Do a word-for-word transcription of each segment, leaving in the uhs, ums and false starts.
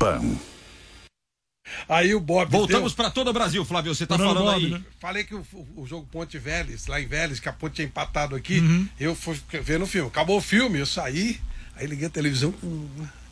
Pan. Aí o Bob. Voltamos para todo o Brasil, Flávio. Você tá Não, falando Bob, aí. né? Falei que o, o jogo Ponte Vélez, lá em Vélez, que a Ponte tinha empatado aqui, Uhum. eu fui vendo o filme. Acabou o filme, eu saí, aí liguei a televisão com.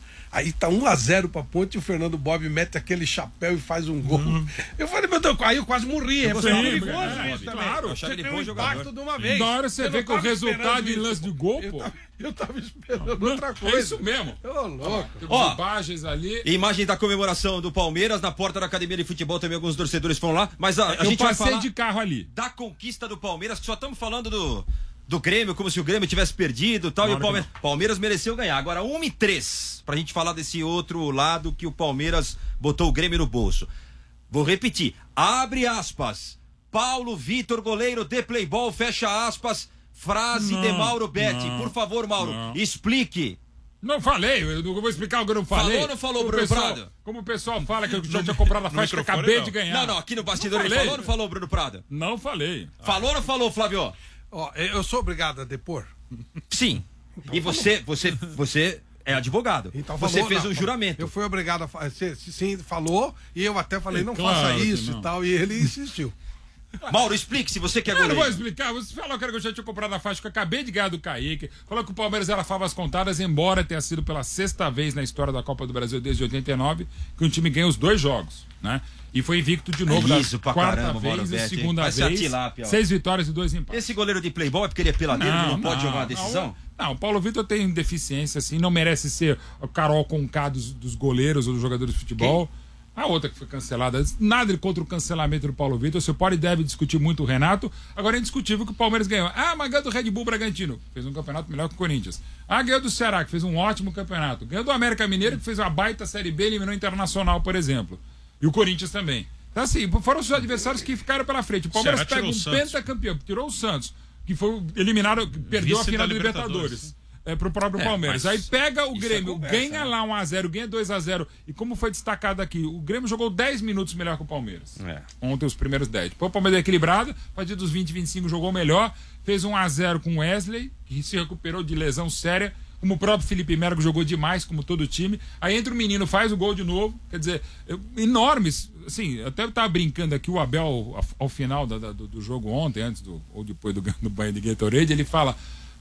Aí tá um a zero pra Ponte e o Fernando Bob mete aquele chapéu e faz um gol. Uhum. Eu falei, meu Deus, aí eu quase morri. É perigoso é, isso é, também. claro. Você tem um impacto de uma vez. Na hora você, você vê que o resultado em lance de gol, eu pô. Tava, eu tava esperando não, outra coisa. É isso mesmo. Ô, louco. Ó, imagens ali. Imagem da comemoração do Palmeiras na porta da academia de futebol, também alguns torcedores foram lá. Mas a, a eu gente vai passei falar de carro ali. Da conquista do Palmeiras, que só estamos falando do... do Grêmio, como se o Grêmio tivesse perdido e tal, e o Palmeiras, Palmeiras mereceu ganhar. Agora, uma e três, pra gente falar desse outro lado que o Palmeiras botou o Grêmio no bolso. Vou repetir, abre aspas, Paulo Vitor, goleiro de Playboy, fecha aspas, frase não, de Mauro Betti. não, Por favor, Mauro, não. explique. Não falei, eu não vou explicar o que eu não falei. Falou ou não falou, como Bruno pessoal, Prado? Como o pessoal fala que eu já tinha comprado a faixa que acabei não. de ganhar. Não, não, aqui no bastidor ele falou ou não falou, Bruno Prado? Não falei. Falou ou não falou, Flávio? Ó, eu sou obrigado a depor? Sim. Então, e você, você, você é advogado. Então, você falou, fez não, um juramento. Eu fui obrigado a fazer. Sim, falou, e eu até falei, É, não claro faça que isso não. e tal, e ele insistiu. Mauro, explique se você quer Eu não goleiro. vou explicar, você falou que eu já tinha comprado a faixa que eu acabei de ganhar do Kaique. Falou que o Palmeiras era favas contadas, embora tenha sido pela sexta vez na história da Copa do Brasil desde oitenta e nove que um time ganha os dois jogos, né? E foi invicto de novo É isso, da pra quarta caramba, Mauro vez e Betti, segunda vai ser a vez. tilápia, ó. Seis vitórias e dois empates. Esse goleiro de Playboy é porque ele é peladeiro, não, não pode jogar a decisão? Não, não, o Paulo Vitor tem deficiência, assim, não merece ser o Carol Conká dos, dos goleiros ou dos jogadores de futebol. Quem? A outra que foi cancelada, nada contra o cancelamento do Paulo Vitor. Você pode e deve discutir muito o Renato. Agora é indiscutível que o Palmeiras ganhou. Ah, mas ganhou do Red Bull Bragantino, fez um campeonato melhor que o Corinthians. Ah, ganhou do Ceará, que fez um ótimo campeonato. Ganhou do América Mineiro, que fez uma baita Série B, eliminou o Internacional, por exemplo. E o Corinthians também. Então, assim, foram os adversários que ficaram pela frente. O Palmeiras pega um pentacampeão, tirou o Santos, que foi eliminado, perdeu Vice a final da Libertadores. Libertadores. É, pro próprio é, Palmeiras. Aí pega o Grêmio, é conversa, ganha né? lá um a zero, ganha dois a zero. E como foi destacado aqui, o Grêmio jogou dez minutos melhor que o Palmeiras. É. Ontem os primeiros dez. Depois o Palmeiras é equilibrado, a partir dos vinte, vinte e cinco jogou melhor. Fez um a zero com o Wesley, que se recuperou de lesão séria. Como o próprio Felipe Melo jogou demais, como todo o time. Aí entra o menino, faz o gol de novo. Quer dizer, enormes. Assim, eu até estava brincando aqui, o Abel, ao, ao final da, da, do, do jogo ontem, antes do, ou depois do, do banho de Gatorade, ele fala...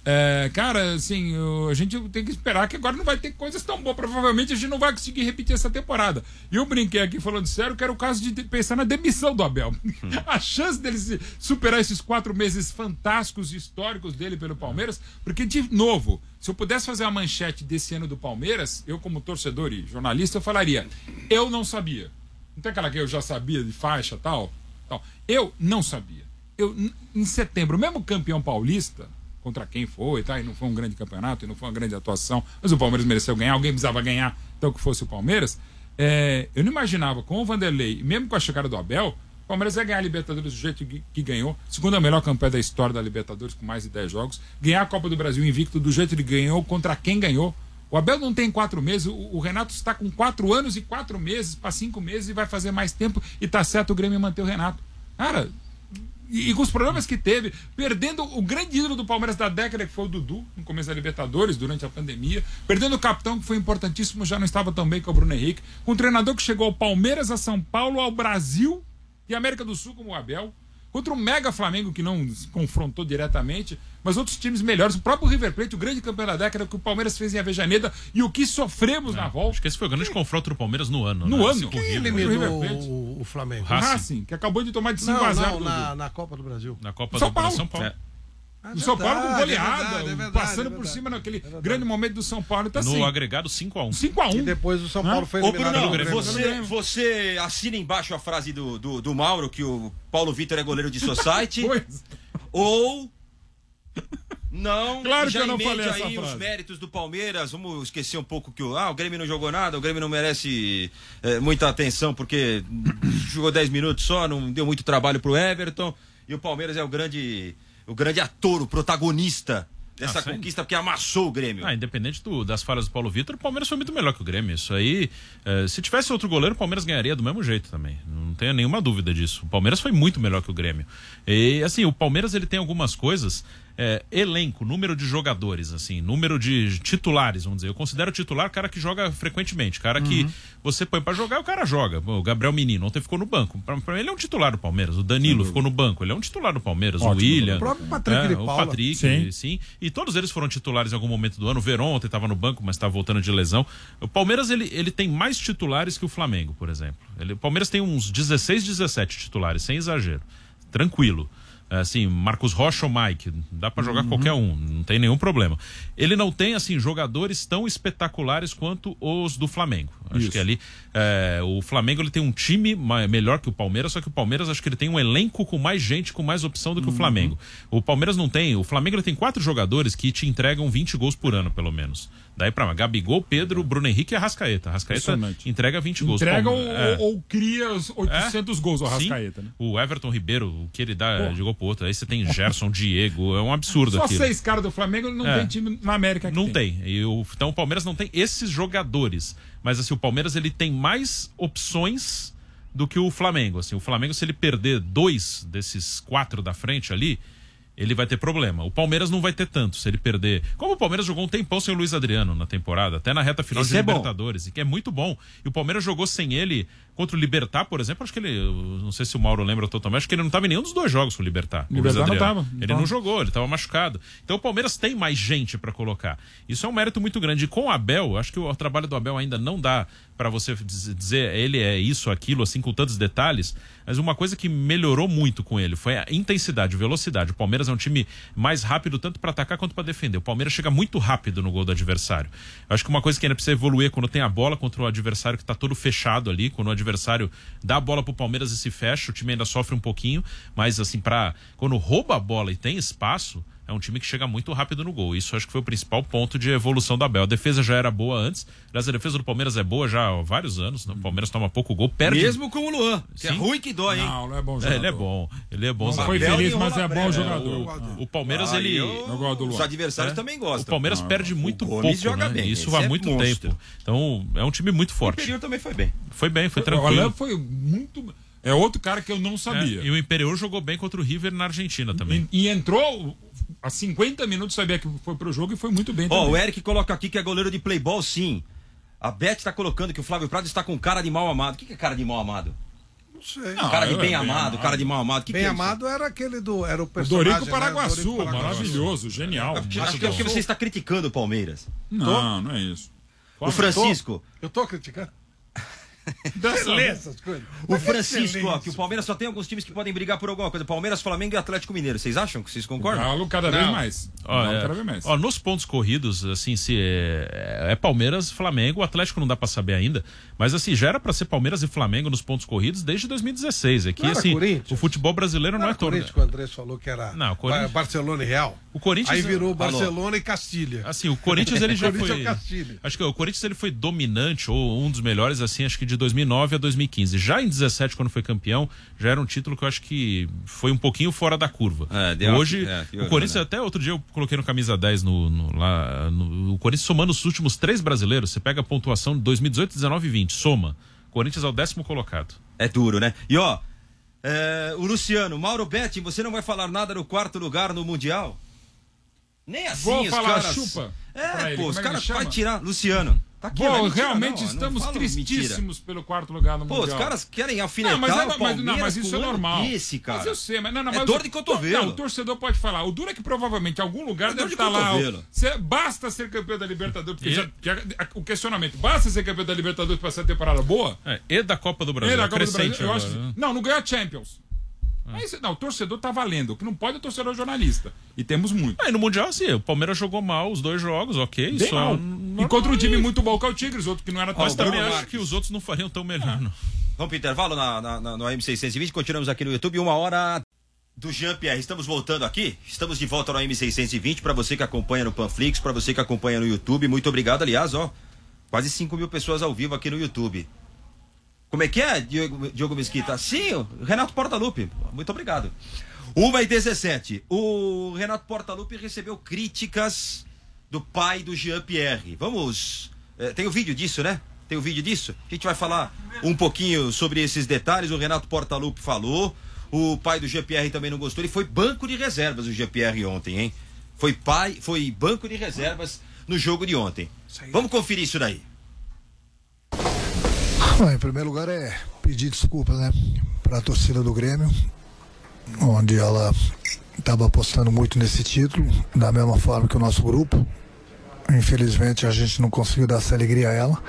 É, cara, assim, a gente tem que esperar que agora não vai ter coisas tão boas. Provavelmente a gente não vai conseguir repetir essa temporada. E eu brinquei aqui falando sério que era o caso de pensar na demissão do Abel. Hum. A chance dele superar esses quatro meses fantásticos e históricos dele pelo Palmeiras, porque, de novo, se eu pudesse fazer a manchete desse ano do Palmeiras, eu, como torcedor e jornalista, eu falaria: eu não sabia. Não tem aquela que eu já sabia de faixa e tal, tal. Eu não sabia. Eu, em setembro, mesmo campeão paulista, contra quem foi, tá? E não foi um grande campeonato, e não foi uma grande atuação, mas o Palmeiras mereceu ganhar, alguém precisava ganhar, então que fosse o Palmeiras. É, eu não imaginava, com o Vanderlei, mesmo com a chegada do Abel, o Palmeiras ia ganhar a Libertadores do jeito que, que ganhou, segunda melhor campanha da história da Libertadores, com mais de dez jogos, ganhar a Copa do Brasil invicto do jeito que ganhou, contra quem ganhou. O Abel não tem quatro meses, o, o Renato está com quatro anos e quatro meses para cinco meses e vai fazer mais tempo, e tá certo o Grêmio manter o Renato. Cara... E, e com os problemas que teve, perdendo o grande ídolo do Palmeiras da década, que foi o Dudu, no começo da Libertadores, durante a pandemia, perdendo o capitão, que foi importantíssimo, já não estava tão bem, que é o Bruno Henrique, com um treinador que chegou ao Palmeiras, a São Paulo, ao Brasil e América do Sul, como o Abel, contra um mega Flamengo que não se confrontou diretamente, mas outros times melhores, o próprio River Plate, o grande campeão da década, que o Palmeiras fez em Avejaneda, e o que sofremos é, na volta. Acho que esse foi o grande que... confronto do Palmeiras no ano. No né? ano. Quem eliminou o, o Flamengo? O Racing. Racing, que acabou de tomar de cinco a zero. Não, na, na Copa do Brasil. Na Copa São do Paulo. São Paulo. É. É o São Paulo com goleada, é verdade, é verdade, passando é por cima naquele é grande momento do São Paulo. Então, no assim, agregado cinco a um. cinco a um. E depois o São Paulo foi eliminado. Ô, Bruno, Grêmio, você, você assina embaixo a frase do, do, do Mauro, que o Paulo Vitor é goleiro de Society, ou não, claro já que eu não emende falei essa aí frase. Os méritos do Palmeiras. Vamos esquecer um pouco que o, ah, o Grêmio não jogou nada, o Grêmio não merece é, muita atenção porque jogou dez minutos só, não deu muito trabalho pro Everton, e o Palmeiras é o grande, o grande ator, o protagonista dessa ah, conquista, porque amassou o Grêmio. Ah, independente do, das falhas do Paulo Vitor, o Palmeiras foi muito melhor que o Grêmio. Isso aí, eh, se tivesse outro goleiro, o Palmeiras ganharia do mesmo jeito também. Não tenho nenhuma dúvida disso. O Palmeiras foi muito melhor que o Grêmio. E assim, o Palmeiras ele tem algumas coisas é, elenco, número de jogadores, assim, número de titulares, vamos dizer. Eu considero titular cara que joga frequentemente, cara que uhum. você põe pra jogar, o cara joga. O Gabriel Menino ontem ficou no banco. Pra, pra ele é um titular do Palmeiras. O Danilo sim, ficou no banco, ele é um titular do Palmeiras. Ótimo, o William. O próprio Patrick de é, Paula. O Patrick, sim. sim. E todos eles foram titulares em algum momento do ano. O Verón ontem estava no banco, mas estava voltando de lesão. O Palmeiras, ele, ele tem mais titulares que o Flamengo, por exemplo. Ele, o Palmeiras tem uns dezesseis, dezessete titulares, sem exagero. Tranquilo. Assim, Marcos Rocha ou Mike, dá pra jogar uhum. qualquer um, não tem nenhum problema. Ele não tem, assim, jogadores tão espetaculares quanto os do Flamengo. Acho Isso. que ali, é, o Flamengo ele tem um time melhor que o Palmeiras, só que o Palmeiras acho que ele tem um elenco com mais gente, com mais opção do que uhum. o Flamengo. O Palmeiras não tem, o Flamengo ele tem quatro jogadores que te entregam vinte gols por ano, pelo menos. Daí pra Gabigol, Pedro, Bruno Henrique e Arrascaeta. Arrascaeta entrega vinte gols. Entrega ou, é. ou cria os oitocentos é. gols o Arrascaeta, Sim. né? O Everton Ribeiro, o que ele dá Pô. de gol pro outro. Aí você tem Gerson, Diego, é um absurdo Só aquilo. seis caras do Flamengo não é. tem time na América que Não tem. tem. E o, então o Palmeiras não tem esses jogadores. Mas assim, o Palmeiras ele tem mais opções do que o Flamengo. Assim, o Flamengo, se ele perder dois desses quatro da frente ali, ele vai ter problema. O Palmeiras não vai ter tanto se ele perder. Como o Palmeiras jogou um tempão sem o Luiz Adriano na temporada, até na reta final Esse de é Libertadores, bom. e que é muito bom. E o Palmeiras jogou sem ele contra o Libertad, por exemplo. Acho que ele, não sei se o Mauro lembra totalmente, acho que ele não estava em nenhum dos dois jogos com o Libertad. O Libertad não estava. Ele não jogou, ele estava machucado. Então o Palmeiras tem mais gente para colocar. Isso é um mérito muito grande. E com o Abel, acho que o trabalho do Abel ainda não dá para você dizer ele é isso, aquilo, assim, com tantos detalhes, mas uma coisa que melhorou muito com ele foi a intensidade, velocidade. O Palmeiras é um time mais rápido tanto para atacar quanto para defender. O Palmeiras chega muito rápido no gol do adversário. Eu acho que uma coisa que ainda precisa evoluir é quando tem a bola contra o adversário que está todo fechado ali, quando o adversário dá a bola pro Palmeiras e se fecha, o time ainda sofre um pouquinho, mas assim, para quando rouba a bola e tem espaço, é um time que chega muito rápido no gol. Isso acho que foi o principal ponto de evolução da Abel. A defesa já era boa antes. Aliás, a defesa do Palmeiras é boa já há vários anos. Né? O Palmeiras toma pouco gol, perde. Mesmo com o Luan, que Sim. é ruim que dói, hein? Não, não é bom jogador. É, ele é bom. Ele é bom. Não foi Abel feliz, mas é bom jogador. O, o Palmeiras, ah, ele... Eu... Os adversários é? também gostam. O Palmeiras não, perde não. muito o pouco, joga né? bem. Isso há é muito monstro. tempo. Então, é um time muito forte. O Imperial também foi bem. Foi bem, foi O tranquilo. Léo foi muito... É outro cara que eu não sabia. É, e o Imperial jogou bem contra o River na Argentina também. E, e entrou há cinquenta minutos, sabia que foi pro jogo e foi muito bem Ó, também. o Eric coloca aqui que é goleiro de Playboy, sim. A Beth tá colocando que o Flávio Prado está com cara de mal amado. O que, que é cara de mal amado? Não sei. Não, cara de bem, bem amado, amado, cara de mal amado. Que bem que é amado era aquele do. Era o O personagem. Dorico Paraguaçu, né? Dorico Paraguaçu. maravilhoso, genial. Acho que é porque você está criticando o Palmeiras. Não, não é isso. O Francisco. Eu tô criticando. Beleza. O Francisco, ó, que o Palmeiras só tem alguns times que podem brigar por alguma coisa. Palmeiras, Flamengo e Atlético Mineiro. Vocês acham que vocês concordam? Galo cada vez Não. mais. Ó, Galo é, cada vez mais. ó, nos pontos corridos, assim, se é, é Palmeiras, Flamengo, o Atlético não dá pra saber ainda, mas assim, já era pra ser Palmeiras e Flamengo nos pontos corridos desde dois mil e dezesseis. Aqui, Não era assim, Corinthians? o futebol brasileiro não, Não é era todo. Corinthians que o Andrés falou que era Não, Corinthians- Barcelona e Real. O Corinthians Aí virou Falou. Barcelona e Castilha. Assim, o Corinthians ele já Corinthians foi. é o Castilho. Acho que o Corinthians ele foi dominante ou um dos melhores assim, acho que de dois mil e nove a dois mil e quinze. Já em dezessete quando foi campeão, já era um título que eu acho que foi um pouquinho fora da curva. É, deu Hoje, uma- é, piorou, o Corinthians né? até outro dia eu coloquei no camisa dez no, no- lá no, o Corinthians somando os últimos três brasileiros, você pega a pontuação de dois mil e dezoito, dezenove e vinte, soma. O Corinthians é o décimo colocado. É duro, né? E ó, é, o Luciano, Mauro Betti, você não vai falar nada no quarto lugar no Mundial? Nem assim, Vou os falar caras... chupa pra É, ele, pô, como os é que caras ele vai chama? tirar. Luciano. Tá aqui, Pô, não é mentira, realmente não, não estamos fala tristíssimos mentira. pelo quarto lugar no Pô, Mundial. os caras querem alfinetar Não, mas, é, o mas, Palmeiras não, mas isso com é um ano normal. desse, cara. Mas eu sei, mas não, não, É mas dor o- de cotovelo. Não, o torcedor pode falar. O duro é que provavelmente em algum lugar É dor deve de estar lá. cotovelo. o- cê- basta ser campeão da Libertadores. Porque E- já- já- o questionamento, basta ser campeão da Libertadores para ser temporada boa? É, e da Copa do Brasil. Ele, a Copa do crescente Brasil, eu acho, agora, né? não, não ganhou a Champions. Aí cê- não, o torcedor tá valendo. O que não pode é o torcedor jornalista. E temos muito. Aí no Mundial, assim, o Palmeiras jogou mal os dois jogos, ok. Bem só mal. normal. Encontra um time muito bom que é o Tigres, outro que não era tão Mas bom. também Bruno acho Marques. que os outros não fariam tão melhor, não. Vamos pro intervalo na, na, na, no M seiscentos e vinte, continuamos aqui no YouTube, uma hora do Jean-Pierre. Estamos voltando aqui, estamos de volta no M seiscentos e vinte, para você que acompanha no Panflix, para você que acompanha no YouTube, muito obrigado, aliás, ó, quase cinco mil pessoas ao vivo aqui no YouTube. Como é que é, Diogo, Diogo Mesquita? Sim, o Renato Portaluppi, muito obrigado. uma e dezessete, o Renato Portaluppi recebeu críticas do pai do Jean-Pierre. Vamos, eh, tem o vídeo disso, né? Tem o vídeo disso? A gente vai falar um pouquinho sobre esses detalhes. O Renato Portaluppi falou, o pai do Jean-Pierre também não gostou. Ele foi banco de reservas, o Jean-Pierre, ontem, hein? Foi pai, foi banco de reservas no jogo de ontem. Vamos conferir isso daí. Bom, em primeiro lugar é pedir desculpas, né, para a torcida do Grêmio, onde ela estava apostando muito nesse título, da mesma forma que o nosso grupo. Infelizmente a gente não conseguiu dar essa alegria a ela,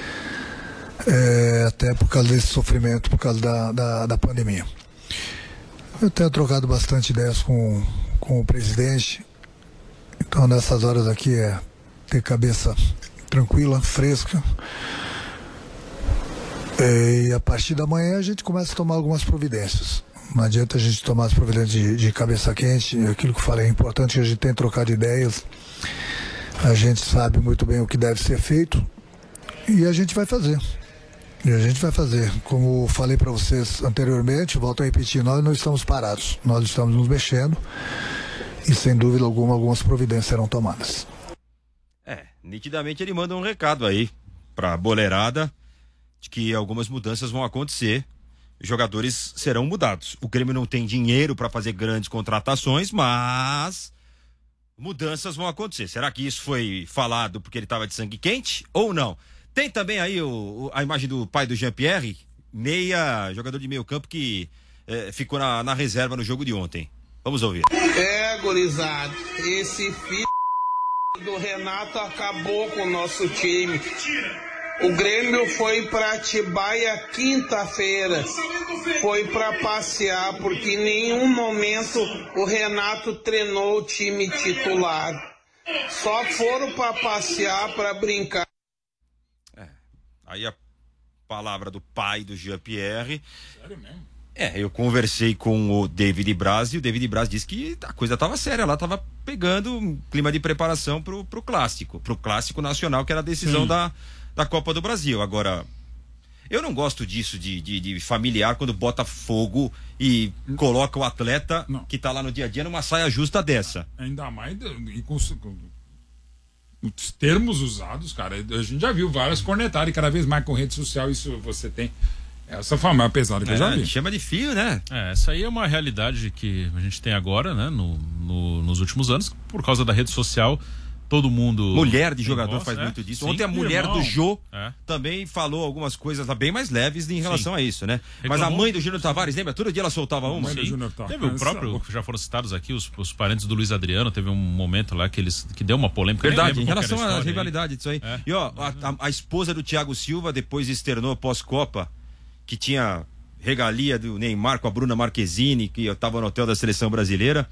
é, até por causa desse sofrimento, por causa da, da, da pandemia. Eu tenho trocado bastante ideias com, com o presidente, então nessas horas aqui é ter cabeça tranquila, fresca. E a partir da manhã a gente começa a tomar algumas providências. Não adianta a gente tomar as providências de, de cabeça quente. Aquilo que eu falei é importante, que a gente tem trocado ideias. A gente sabe muito bem o que deve ser feito e a gente vai fazer. E a gente vai fazer. Como falei para vocês anteriormente, volto a repetir, nós não estamos parados. Nós estamos nos mexendo e sem dúvida alguma algumas providências serão tomadas. É, nitidamente ele manda um recado aí pra boleirada de que algumas mudanças vão acontecer, jogadores serão mudados. O Grêmio não tem dinheiro para fazer grandes contratações, mas mudanças vão acontecer. Será que isso foi falado porque ele estava de sangue quente ou não? Tem também aí o, a imagem do pai do Jean-Pierre, meia, jogador de meio campo que é, ficou na, na reserva no jogo de ontem. Vamos ouvir. É, gurizada, esse filho do Renato acabou com o nosso time. O Grêmio foi para Atibaia quinta-feira, foi para passear, porque em nenhum momento o Renato treinou o time titular. Só foram para passear, para brincar. É, aí a palavra do pai do Jean-Pierre. Sério mesmo? É, eu conversei com o David Braz e o David Braz disse que a coisa estava séria, lá estava pegando um clima de preparação pro, pro clássico, pro clássico nacional, que era a decisão da, da Copa do Brasil. Agora, eu não gosto disso de, de, de familiar quando bota fogo e coloca o atleta não. que tá lá no dia a dia numa saia justa dessa. Ainda mais e com, com os termos usados, cara, a gente já viu várias cornetadas e cada vez mais com rede social isso você tem. Essa foi a maior pesada que é, eu já vi. Chama de fio, né? É, essa aí é uma realidade que a gente tem agora, né? No, no, nos últimos anos, por causa da rede social, todo mundo... Mulher de jogador gosta, faz é? muito disso. Sim, Ontem a mulher irmão. do Jô é. também falou algumas coisas bem mais leves em relação Sim. a isso, né? Reclamou. Mas a mãe do Júnior Tavares, lembra? Todo dia ela soltava uma. Sim. Júnior tá. Teve o próprio, que já foram citados aqui, os, os parentes do Luiz Adriano, teve um momento lá que eles que deu uma polêmica. Verdade, em relação à rivalidade disso aí. É. E ó, a, a, a esposa do Thiago Silva depois externou pós-Copa que tinha regalia do Neymar com a Bruna Marquezine, que eu tava no hotel da seleção brasileira.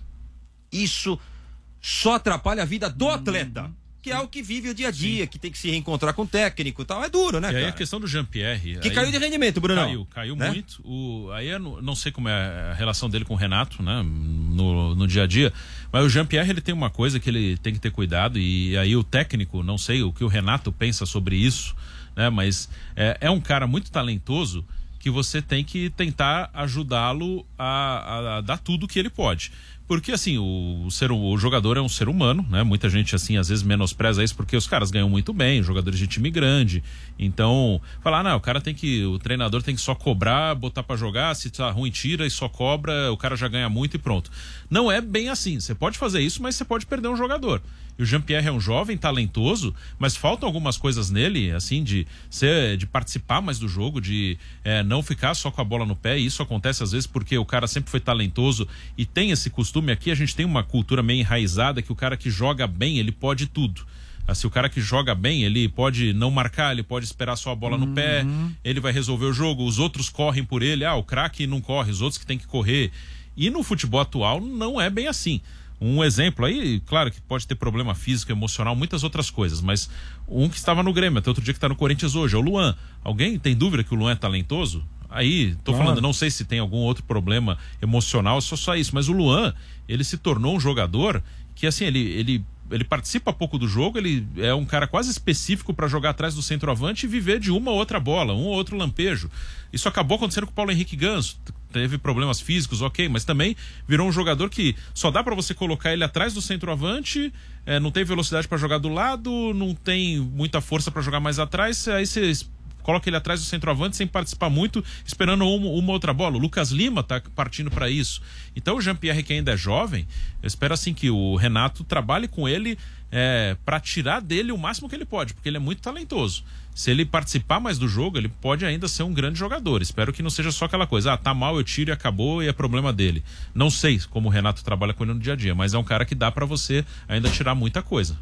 Isso só atrapalha a vida do atleta, que é o que vive o dia a dia, Sim. que tem que se reencontrar com o técnico e tal. É duro, né, e aí cara? a questão do Jean-Pierre... Que aí... caiu de rendimento, Bruno. Caiu, caiu né? muito. O... Aí eu não, não sei como é a relação dele com o Renato, né, no, no dia a dia, mas o Jean-Pierre, ele tem uma coisa que ele tem que ter cuidado, e aí o técnico, não sei o que o Renato pensa sobre isso, né, mas é, é um cara muito talentoso que você tem que tentar ajudá-lo a, a, a dar tudo que ele pode. Porque, assim, o, o, ser, o jogador é um ser humano, né? Muita gente, assim, às vezes menospreza isso porque os caras ganham muito bem, jogadores de time grande. Então, falar, não, o cara tem que, o treinador tem que só cobrar, botar pra jogar, se tá ruim, tira e só cobra, o cara já ganha muito e pronto. Não é bem assim. Você pode fazer isso, mas você pode perder um jogador. E o Jean-Pierre é um jovem, talentoso, mas faltam algumas coisas nele, assim, de ser, de participar mais do jogo, de é, não ficar só com a bola no pé. E isso acontece às vezes porque o cara sempre foi talentoso e tem esse costume. Aqui a gente tem uma cultura meio enraizada que o cara que joga bem, ele pode tudo. Assim, o cara que joga bem, ele pode não marcar, ele pode esperar só a bola no uhum. pé, ele vai resolver o jogo, os outros correm por ele. Ah, o craque não corre, os outros que tem que correr. E no futebol atual não é bem assim. Um exemplo aí, claro que pode ter problema físico, emocional, muitas outras coisas, mas um que estava no Grêmio, até outro dia que está no Corinthians hoje, é o Luan. Alguém tem dúvida que o Luan é talentoso? Aí, tô claro. falando, não sei se tem algum outro problema emocional, só só isso, mas o Luan, ele se tornou um jogador que, assim, ele, ele, ele participa pouco do jogo, ele é um cara quase específico para jogar atrás do centroavante e viver de uma ou outra bola, um ou outro lampejo. Isso acabou acontecendo com o Paulo Henrique Ganso. Teve problemas físicos, ok, mas também virou um jogador que só dá para você colocar ele atrás do centroavante, é, não tem velocidade para jogar do lado, não tem muita força para jogar mais atrás, aí você coloca ele atrás do centroavante sem participar muito, esperando uma, uma outra bola. O Lucas Lima tá partindo para isso. Então o Jean-Pierre, que ainda é jovem, eu espero assim que o Renato trabalhe com ele é, para tirar dele o máximo que ele pode, porque ele é muito talentoso. Se ele participar mais do jogo, ele pode ainda ser um grande jogador. Espero que não seja só aquela coisa, ah, tá mal, eu tiro e acabou e é problema dele. Não sei como o Renato trabalha com ele no dia a dia, mas é um cara que dá para você ainda tirar muita coisa.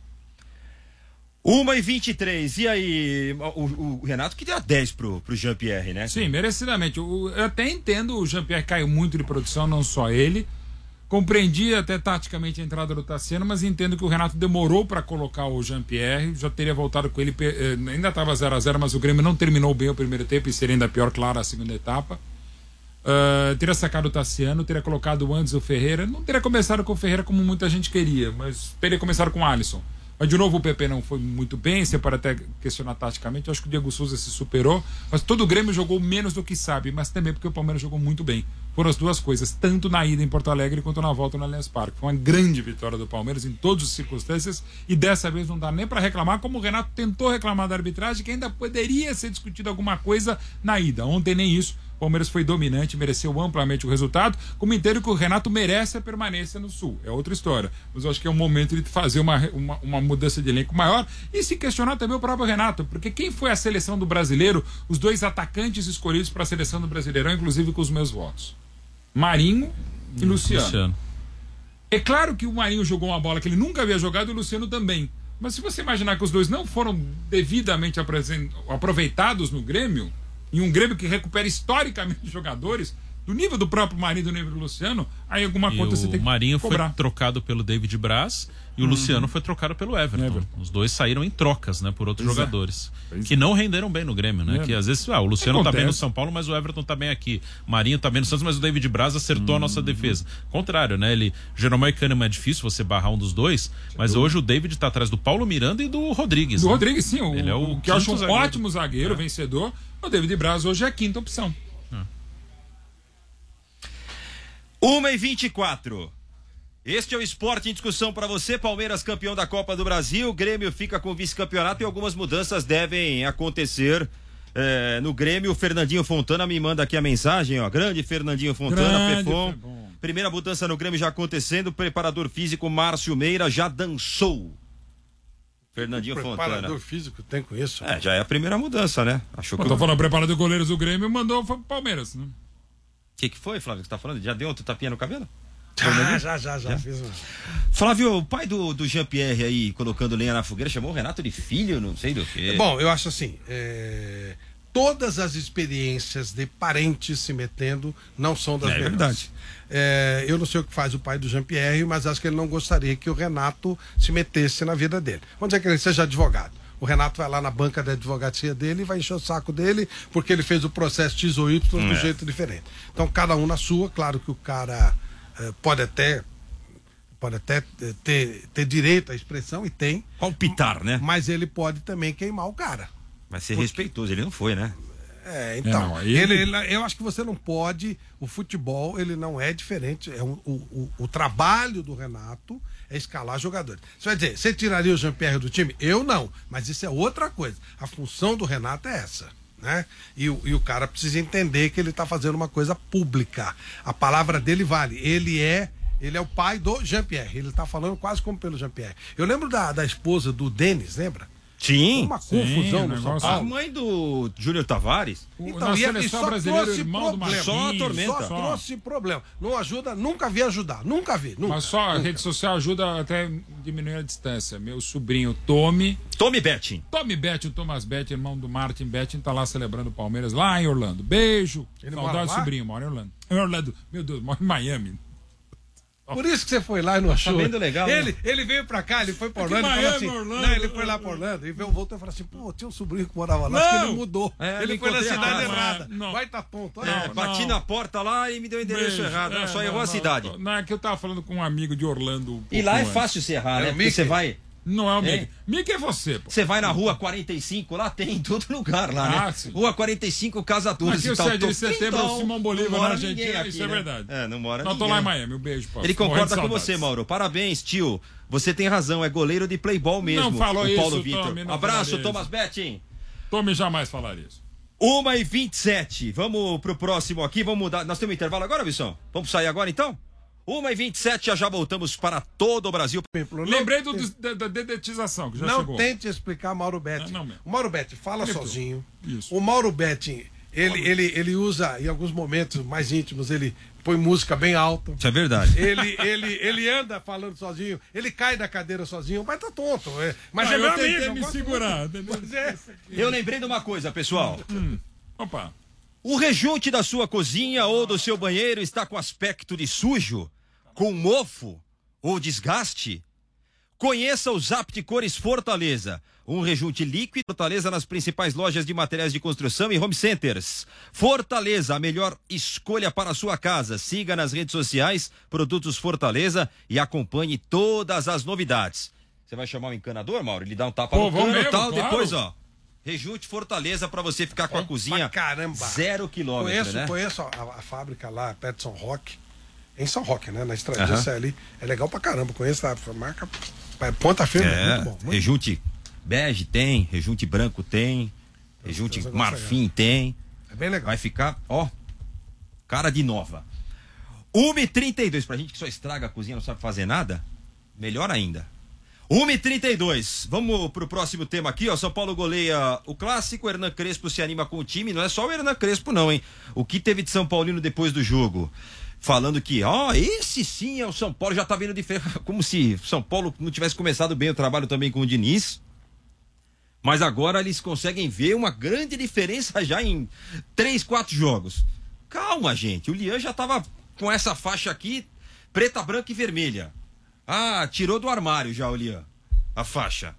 uma e vinte e três, e aí, o, o Renato que deu a dez pro, pro Jean-Pierre, né? Sim, merecidamente. Eu, eu até entendo, o Jean-Pierre caiu muito de produção, não só ele. Compreendi até taticamente a entrada do Tassiano, mas entendo que o Renato demorou para colocar o Jean-Pierre, já teria voltado com ele, ainda estava zero a zero, mas o Grêmio não terminou bem o primeiro tempo e seria ainda pior, claro, a segunda etapa. Uh, teria sacado o Tassiano, teria colocado antes o Ferreira, não teria começado com o Ferreira como muita gente queria, mas teria começado com o Alisson. Mas de novo o P P não foi muito bem, você pode até questionar taticamente, eu acho que o Diego Souza se superou, mas todo o Grêmio jogou menos do que sabe, mas também porque o Palmeiras jogou muito bem. Foram as duas coisas, tanto na ida em Porto Alegre quanto na volta no Allianz Parque. Foi uma grande vitória do Palmeiras em todas as circunstâncias e dessa vez não dá nem para reclamar, como o Renato tentou reclamar da arbitragem, que ainda poderia ser discutido alguma coisa na ida. Ontem nem isso. O Palmeiras foi dominante, mereceu amplamente o resultado, como inteiro que o Renato merece a permanência no Sul. É outra história. Mas eu acho que é o momento de fazer uma, uma, uma mudança de elenco maior e se questionar também o próprio Renato, porque quem foi a seleção do brasileiro, os dois atacantes escolhidos para a seleção do Brasileirão, inclusive com os meus votos? Marinho e hum, Luciano. Luciano. É claro que o Marinho jogou uma bola que ele nunca havia jogado e o Luciano também. Mas se você imaginar que os dois não foram devidamente aproveitados no Grêmio, em um Grêmio que recupera historicamente jogadores do nível do próprio Marinho, do nível do Luciano, aí alguma e conta você tem que Marinho cobrar. Foi trocado pelo David Braz e o uhum. Luciano foi trocado pelo Everton. Everton. Os dois saíram em trocas, né, por outros pois jogadores é. que não renderam bem no Grêmio, né? É. Que às vezes, ah, o Luciano Acontece. tá bem no São Paulo, mas o Everton tá bem aqui. Marinho tá bem no Santos, mas o David Braz acertou uhum. a nossa defesa. Contrário, né? Ele, Jeromel e Kahneman é difícil você barrar um dos dois, mas Sim. hoje o David tá atrás do Paulo Miranda e do Rodrigues. Do né? Rodrigues, sim. O, Ele é o que eu acho um zagueiro. ótimo zagueiro, é. vencedor. O David Braz hoje é a quinta opção. uma e vinte e quatro. Este é o Esporte em Discussão para você. Palmeiras campeão da Copa do Brasil. Grêmio fica com o vice-campeonato e algumas mudanças devem acontecer é, no Grêmio. O Fernandinho Fontana me manda aqui a mensagem, ó. Grande Fernandinho Fontana, Pefon. Primeira mudança no Grêmio já acontecendo. Preparador físico Márcio Meira já dançou. Fernandinho o Fontana. Preparador físico tem com isso? É, já é a primeira mudança, né? Achou Pô, que tô eu... falando, preparador de goleiros do Grêmio mandou foi pro Palmeiras, né? O que, que foi, Flávio, que você tá falando? Já deu outro tapinha no cabelo? Já, já, já, já. Fiz um... Flávio, o pai do, do Jean-Pierre aí, colocando lenha na fogueira, chamou o Renato de filho, não sei do que. Bom, eu acho assim, é... todas as experiências de parentes se metendo não são das é, melhores. Verdade. É, eu não sei o que faz o pai do Jean-Pierre, mas acho que ele não gostaria que o Renato se metesse na vida dele. Vamos dizer que ele seja advogado. O Renato vai lá na banca da advocacia dele e vai encher o saco dele porque ele fez o processo X ou Y de um é. jeito diferente. Então, cada um na sua. Claro que o cara eh, pode até pode até ter, ter direito à expressão, e tem. Palpitar, né? Mas ele pode também queimar o cara. Vai ser porque... respeitoso, ele não foi, né? É, então, é, não, ele... Ele, ele, eu acho que você não pode, o futebol, ele não é diferente, é um, o, o, o trabalho do Renato é escalar jogadores. Você vai dizer, você tiraria o Jean-Pierre do time? Eu não, mas isso é outra coisa. A função do Renato é essa, né? E, e o cara precisa entender que ele está fazendo uma coisa pública. A palavra dele vale, ele é Ele é o pai do Jean-Pierre, ele está falando quase como pelo Jean-Pierre. Eu lembro da, da esposa do Denis, lembra? Sim. Uma confusão sim, no São Paulo. A mãe do Júnior Tavares. Então, na e, seleção e só brasileira, trouxe irmão do problema. Só a tormenta. Só, Só. trouxe problema. Não ajuda, nunca vi ajudar. Nunca vi. Nunca, Mas só nunca. a rede social ajuda até diminuir a distância. Meu sobrinho Tommy. Tommy Betting. Tommy Betting, o Thomas Betting, irmão do Martin Betting, tá lá celebrando o Palmeiras lá em Orlando. Beijo. Ele Saudade mora do lá? sobrinho, mora em Orlando. Em Orlando. Meu Deus, mora em Miami. Por isso que você foi lá e não achou. Tá vendo legal, ele, né? ele veio pra cá, ele foi pra Orlando, Miami, e falou assim, Orlando, não, ele foi lá pra Orlando e veio, voltou e falou assim, pô, tinha um sobrinho que morava lá, acho que ele mudou. É, ele eu foi na encontrei cidade a- errada. não. Vai tá tonto. É, Olha. bati não. na porta lá e me deu o endereço Beijo. errado. É, só não, errou a não, cidade. Não, é que eu tava falando com um amigo de Orlando. um E lá pouco é antes. fácil se errar, É né? o Porque Mickey? você vai. Não é o É. Mickey. Mickey é você, pô. Você vai na rua quarenta e cinco, lá tem em todo lugar lá, Ah, né? sim. Rua quarenta e cinco, Casa doze Aqui e o tal. sete de Tô- setembro, então, Simão não Bolívar na mora Argentina, ninguém aqui, isso é né? verdade. É, não mora Não, tô ninguém. lá em Miami, um beijo, Paulo. Ele Morrendo concorda de com saudades. você, Mauro. Parabéns, tio. Você tem razão, é goleiro de playboy mesmo. Não falou o Paulo isso, Vitor. Tommy, não Abraço, falou Thomas isso. Betting. Tome jamais falar isso. uma e vinte e sete. Vamos pro próximo aqui. Vamos mudar. Nós temos um intervalo agora, Wilson? Vamos sair agora então? uma e vinte e sete, já já voltamos para todo o Brasil. Lembrei do, da, da dedetização, que já não chegou. Não tente explicar Mauro Betti. Não, não, o Mauro Betti fala Ele sozinho. Isso. O Mauro Betti, ele, ele, ele usa, em alguns momentos mais íntimos, ele põe música bem alta. Isso é verdade. Ele, ele, ele anda falando sozinho, ele cai da cadeira sozinho, mas tá tonto. É. Mas não, é meu eu tentei amigo. me eu segurar. Mas é. Eu lembrei de uma coisa, pessoal. Hum. Opa. O rejunte da sua cozinha ou do seu banheiro está com aspecto de sujo, com mofo ou desgaste? Conheça o Zapt Cores Fortaleza, um rejunte líquido Fortaleza nas principais lojas de materiais de construção e home centers. Fortaleza, a melhor escolha para a sua casa. Siga nas redes sociais Produtos Fortaleza e acompanhe todas as novidades. Você vai chamar o encanador, Mauro? Ele dá um tapa Pô, no cano e mesmo, tal, claro. Depois, ó. Rejunte Fortaleza para você ficar com a cozinha caramba. zero quilômetro, Conheço, né? conheço a, a fábrica lá, perto de São Roque. Em São Roque, né? Na Estrada Aham. ali. É legal pra caramba. Conheço a marca. É, ponta firme, é, É, muito bom. Muito rejunte bege tem, rejunte branco tem, rejunte Deus, marfim tem. É bem legal. Vai ficar, ó, cara de nova. uma e trinta e dois, pra gente que só estraga a cozinha, não sabe fazer nada, melhor ainda. uma e trinta e dois, vamos pro próximo tema aqui, ó. São Paulo goleia o clássico, o Hernan Crespo se anima com o time, não é só o Hernan Crespo não, hein? O que teve de São Paulino depois do jogo? Falando que, ó, esse sim é o São Paulo, já tá vindo de frente, como se São Paulo não tivesse começado bem o trabalho também com o Diniz. Mas agora eles conseguem ver uma grande diferença já em três, quatro jogos. Calma, gente, o Lian já tava com essa faixa aqui, preta, branca e vermelha. Ah, tirou do armário já o Lian, a faixa.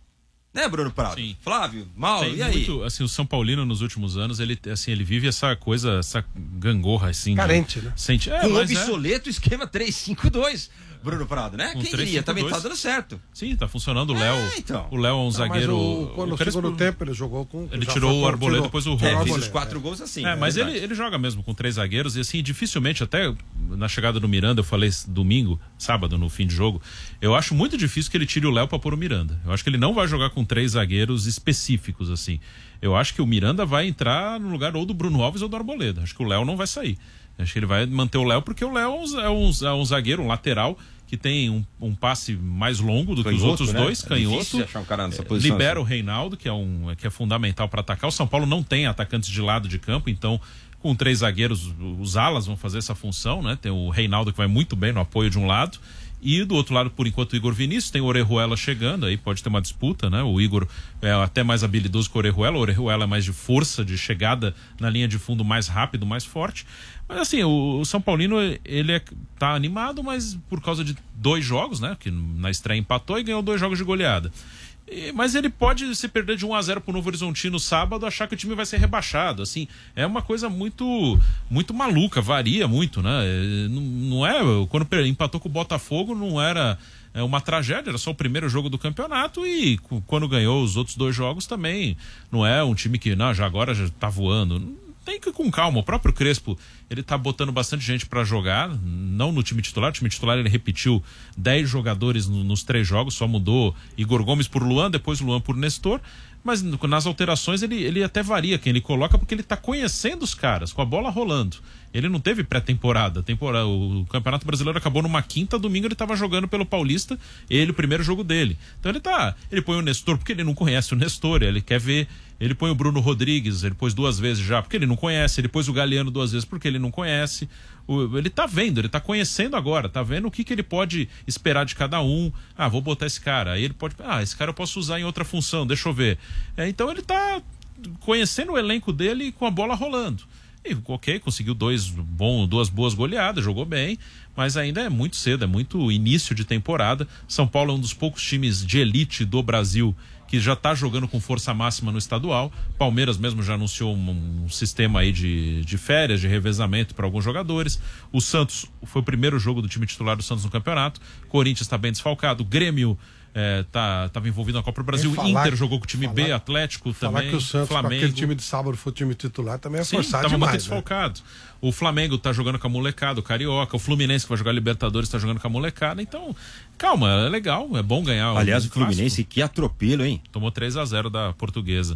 Né, Bruno Prado? Sim. Flávio, Mauro, Tem e aí? muito, assim, o São Paulino nos últimos anos, ele, assim, ele vive essa coisa, essa gangorra, assim. Carente, de, né? Sente, é, Com o mas é. obsoleto esquema três cinco dois, Bruno Prado, né? Com Quem três diria? cinco Também dois. tá dando certo. Sim, tá funcionando. O Léo, É, então. o Léo é um Não, zagueiro. Mas o, quando no Crespo- segundo tempo ele jogou com. Ele já tirou foi- o Arboleda, tirou- depois o tirou É, Rony. fez Arboleda, os quatro é. gols assim. É, mas ele, verdade. ele joga mesmo com três zagueiros e assim, dificilmente, até na chegada do Miranda, eu falei esse domingo, sábado, no fim de jogo, eu acho muito difícil que ele tire o Léo pra pôr o Miranda. Eu acho que ele não vai jogar com três zagueiros específicos, assim. Eu acho que o Miranda vai entrar no lugar ou do Bruno Alves ou do Arboleda. Acho que o Léo não vai sair. Acho que ele vai manter o Léo porque o Léo é um, é um, é um zagueiro, um lateral, que tem um, um passe mais longo do que os Canhoto, outros né? dois, É canhoto. difícil achar um cara nessa posição, Libera assim. o Reinaldo, que é, um, que é fundamental para atacar. O São Paulo não tem atacantes de lado de campo, então com três zagueiros, os alas vão fazer essa função, né? Tem o Reinaldo que vai muito bem no apoio de um lado. E do outro lado, por enquanto, o Igor Vinícius, tem o Orejuela chegando, aí pode ter uma disputa, né? O Igor é até mais habilidoso que o Orejuela, o Orejuela é mais de força, de chegada na linha de fundo mais rápido, mais forte. Mas assim, o, o São Paulino, ele é, tá animado, mas por causa de dois jogos, né? Que na estreia empatou e ganhou dois jogos de goleada. E, mas ele pode se perder de um a zero pro Novo Horizontino sábado, achar que o time vai ser rebaixado, assim, é uma coisa muito muito maluca, varia muito, né? É, não, não é, quando empatou com o Botafogo não era é, uma tragédia, era só o primeiro jogo do campeonato e cu- quando ganhou os outros dois jogos também não é um time que, não, já agora já tá voando. Tem que ir com calma. O próprio Crespo, ele tá botando bastante gente pra jogar, não no time titular. O time titular ele repetiu dez jogadores no- nos três jogos, só mudou Igor Gomes por Luan, depois Luan por Nestor. Mas no- nas alterações ele, ele até varia quem ele coloca, porque ele tá conhecendo os caras, com a bola rolando. Ele não teve pré-temporada. Temporada, o Campeonato Brasileiro acabou numa quinta, domingo ele estava jogando pelo Paulista, ele, o primeiro jogo dele. Então ele tá. Ele põe o Nestor porque ele não conhece o Nestor, ele quer ver. Ele põe o Bruno Rodrigues, ele pôs duas vezes já, porque ele não conhece. Ele pôs o Galeano duas vezes porque ele não conhece. O, ele tá vendo, ele tá conhecendo agora, tá vendo o que, que ele pode esperar de cada um. Ah, vou botar esse cara. Aí ele pode. Ah, esse cara eu posso usar em outra função, deixa eu ver. É, então ele tá conhecendo o elenco dele com a bola rolando. E, ok, conseguiu dois bom, duas boas goleadas, jogou bem, mas ainda é muito cedo, é muito início de temporada. São Paulo é um dos poucos times de elite do Brasil que já está jogando com força máxima no estadual. Palmeiras mesmo já anunciou um, um sistema aí de, de férias, de revezamento para alguns jogadores. O Santos foi o primeiro jogo do time titular do Santos no campeonato. Corinthians está bem desfalcado. Grêmio É, tá, tava envolvido na Copa do Brasil. falar Inter que- jogou com o time falar- B, Atlético Falar também. que o Santos, Flamengo. com aquele time de sábado, foi o time titular, também é Sim, forçado tava muito demais. Né? desfalcado. O Flamengo tá jogando com a molecada, o Carioca, o Fluminense que vai jogar Libertadores tá jogando com a molecada. Então, calma, é legal, é bom ganhar. Aliás, um o Fluminense, clássico. que atropelo, hein? Tomou três a zero da Portuguesa.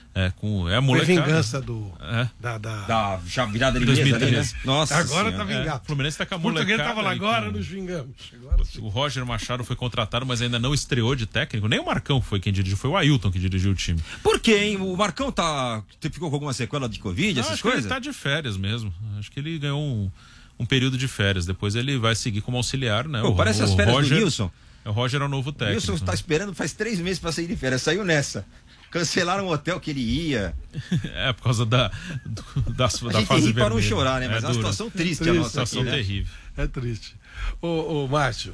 É, com, é a Foi molecada. vingança do, É. da, da... Da já virada de dois mil e mesa, né? treze. Nossa Agora senhora. tá vingado. É, o Fluminense tá com a O português molecada tava lá, aí agora com- nos vingamos. Agora sim. O Roger Machado foi contratado, mas ainda não estreou de técnico. Nem o Marcão foi quem dirigiu, foi o Ailton que dirigiu o time. Por quê, hein? O Marcão tá. Ficou com alguma sequela de Covid, Não, essas acho que coisas? ele tá de férias mesmo. Acho que ele ganhou um, um período de férias. Depois ele vai seguir como auxiliar, né? Pô, O- parece o as férias Roger, do Nilson. O Roger é o novo O técnico. Wilson tá esperando faz três meses pra sair de férias. Saiu nessa. Cancelaram o hotel que ele ia. É, por causa da, do, da, A da gente fase ri para não vermelha. chorar, né? Mas é uma dura. situação triste, Triste, a nossa Situação aqui, né? terrível. É triste. Ô, ô Márcio,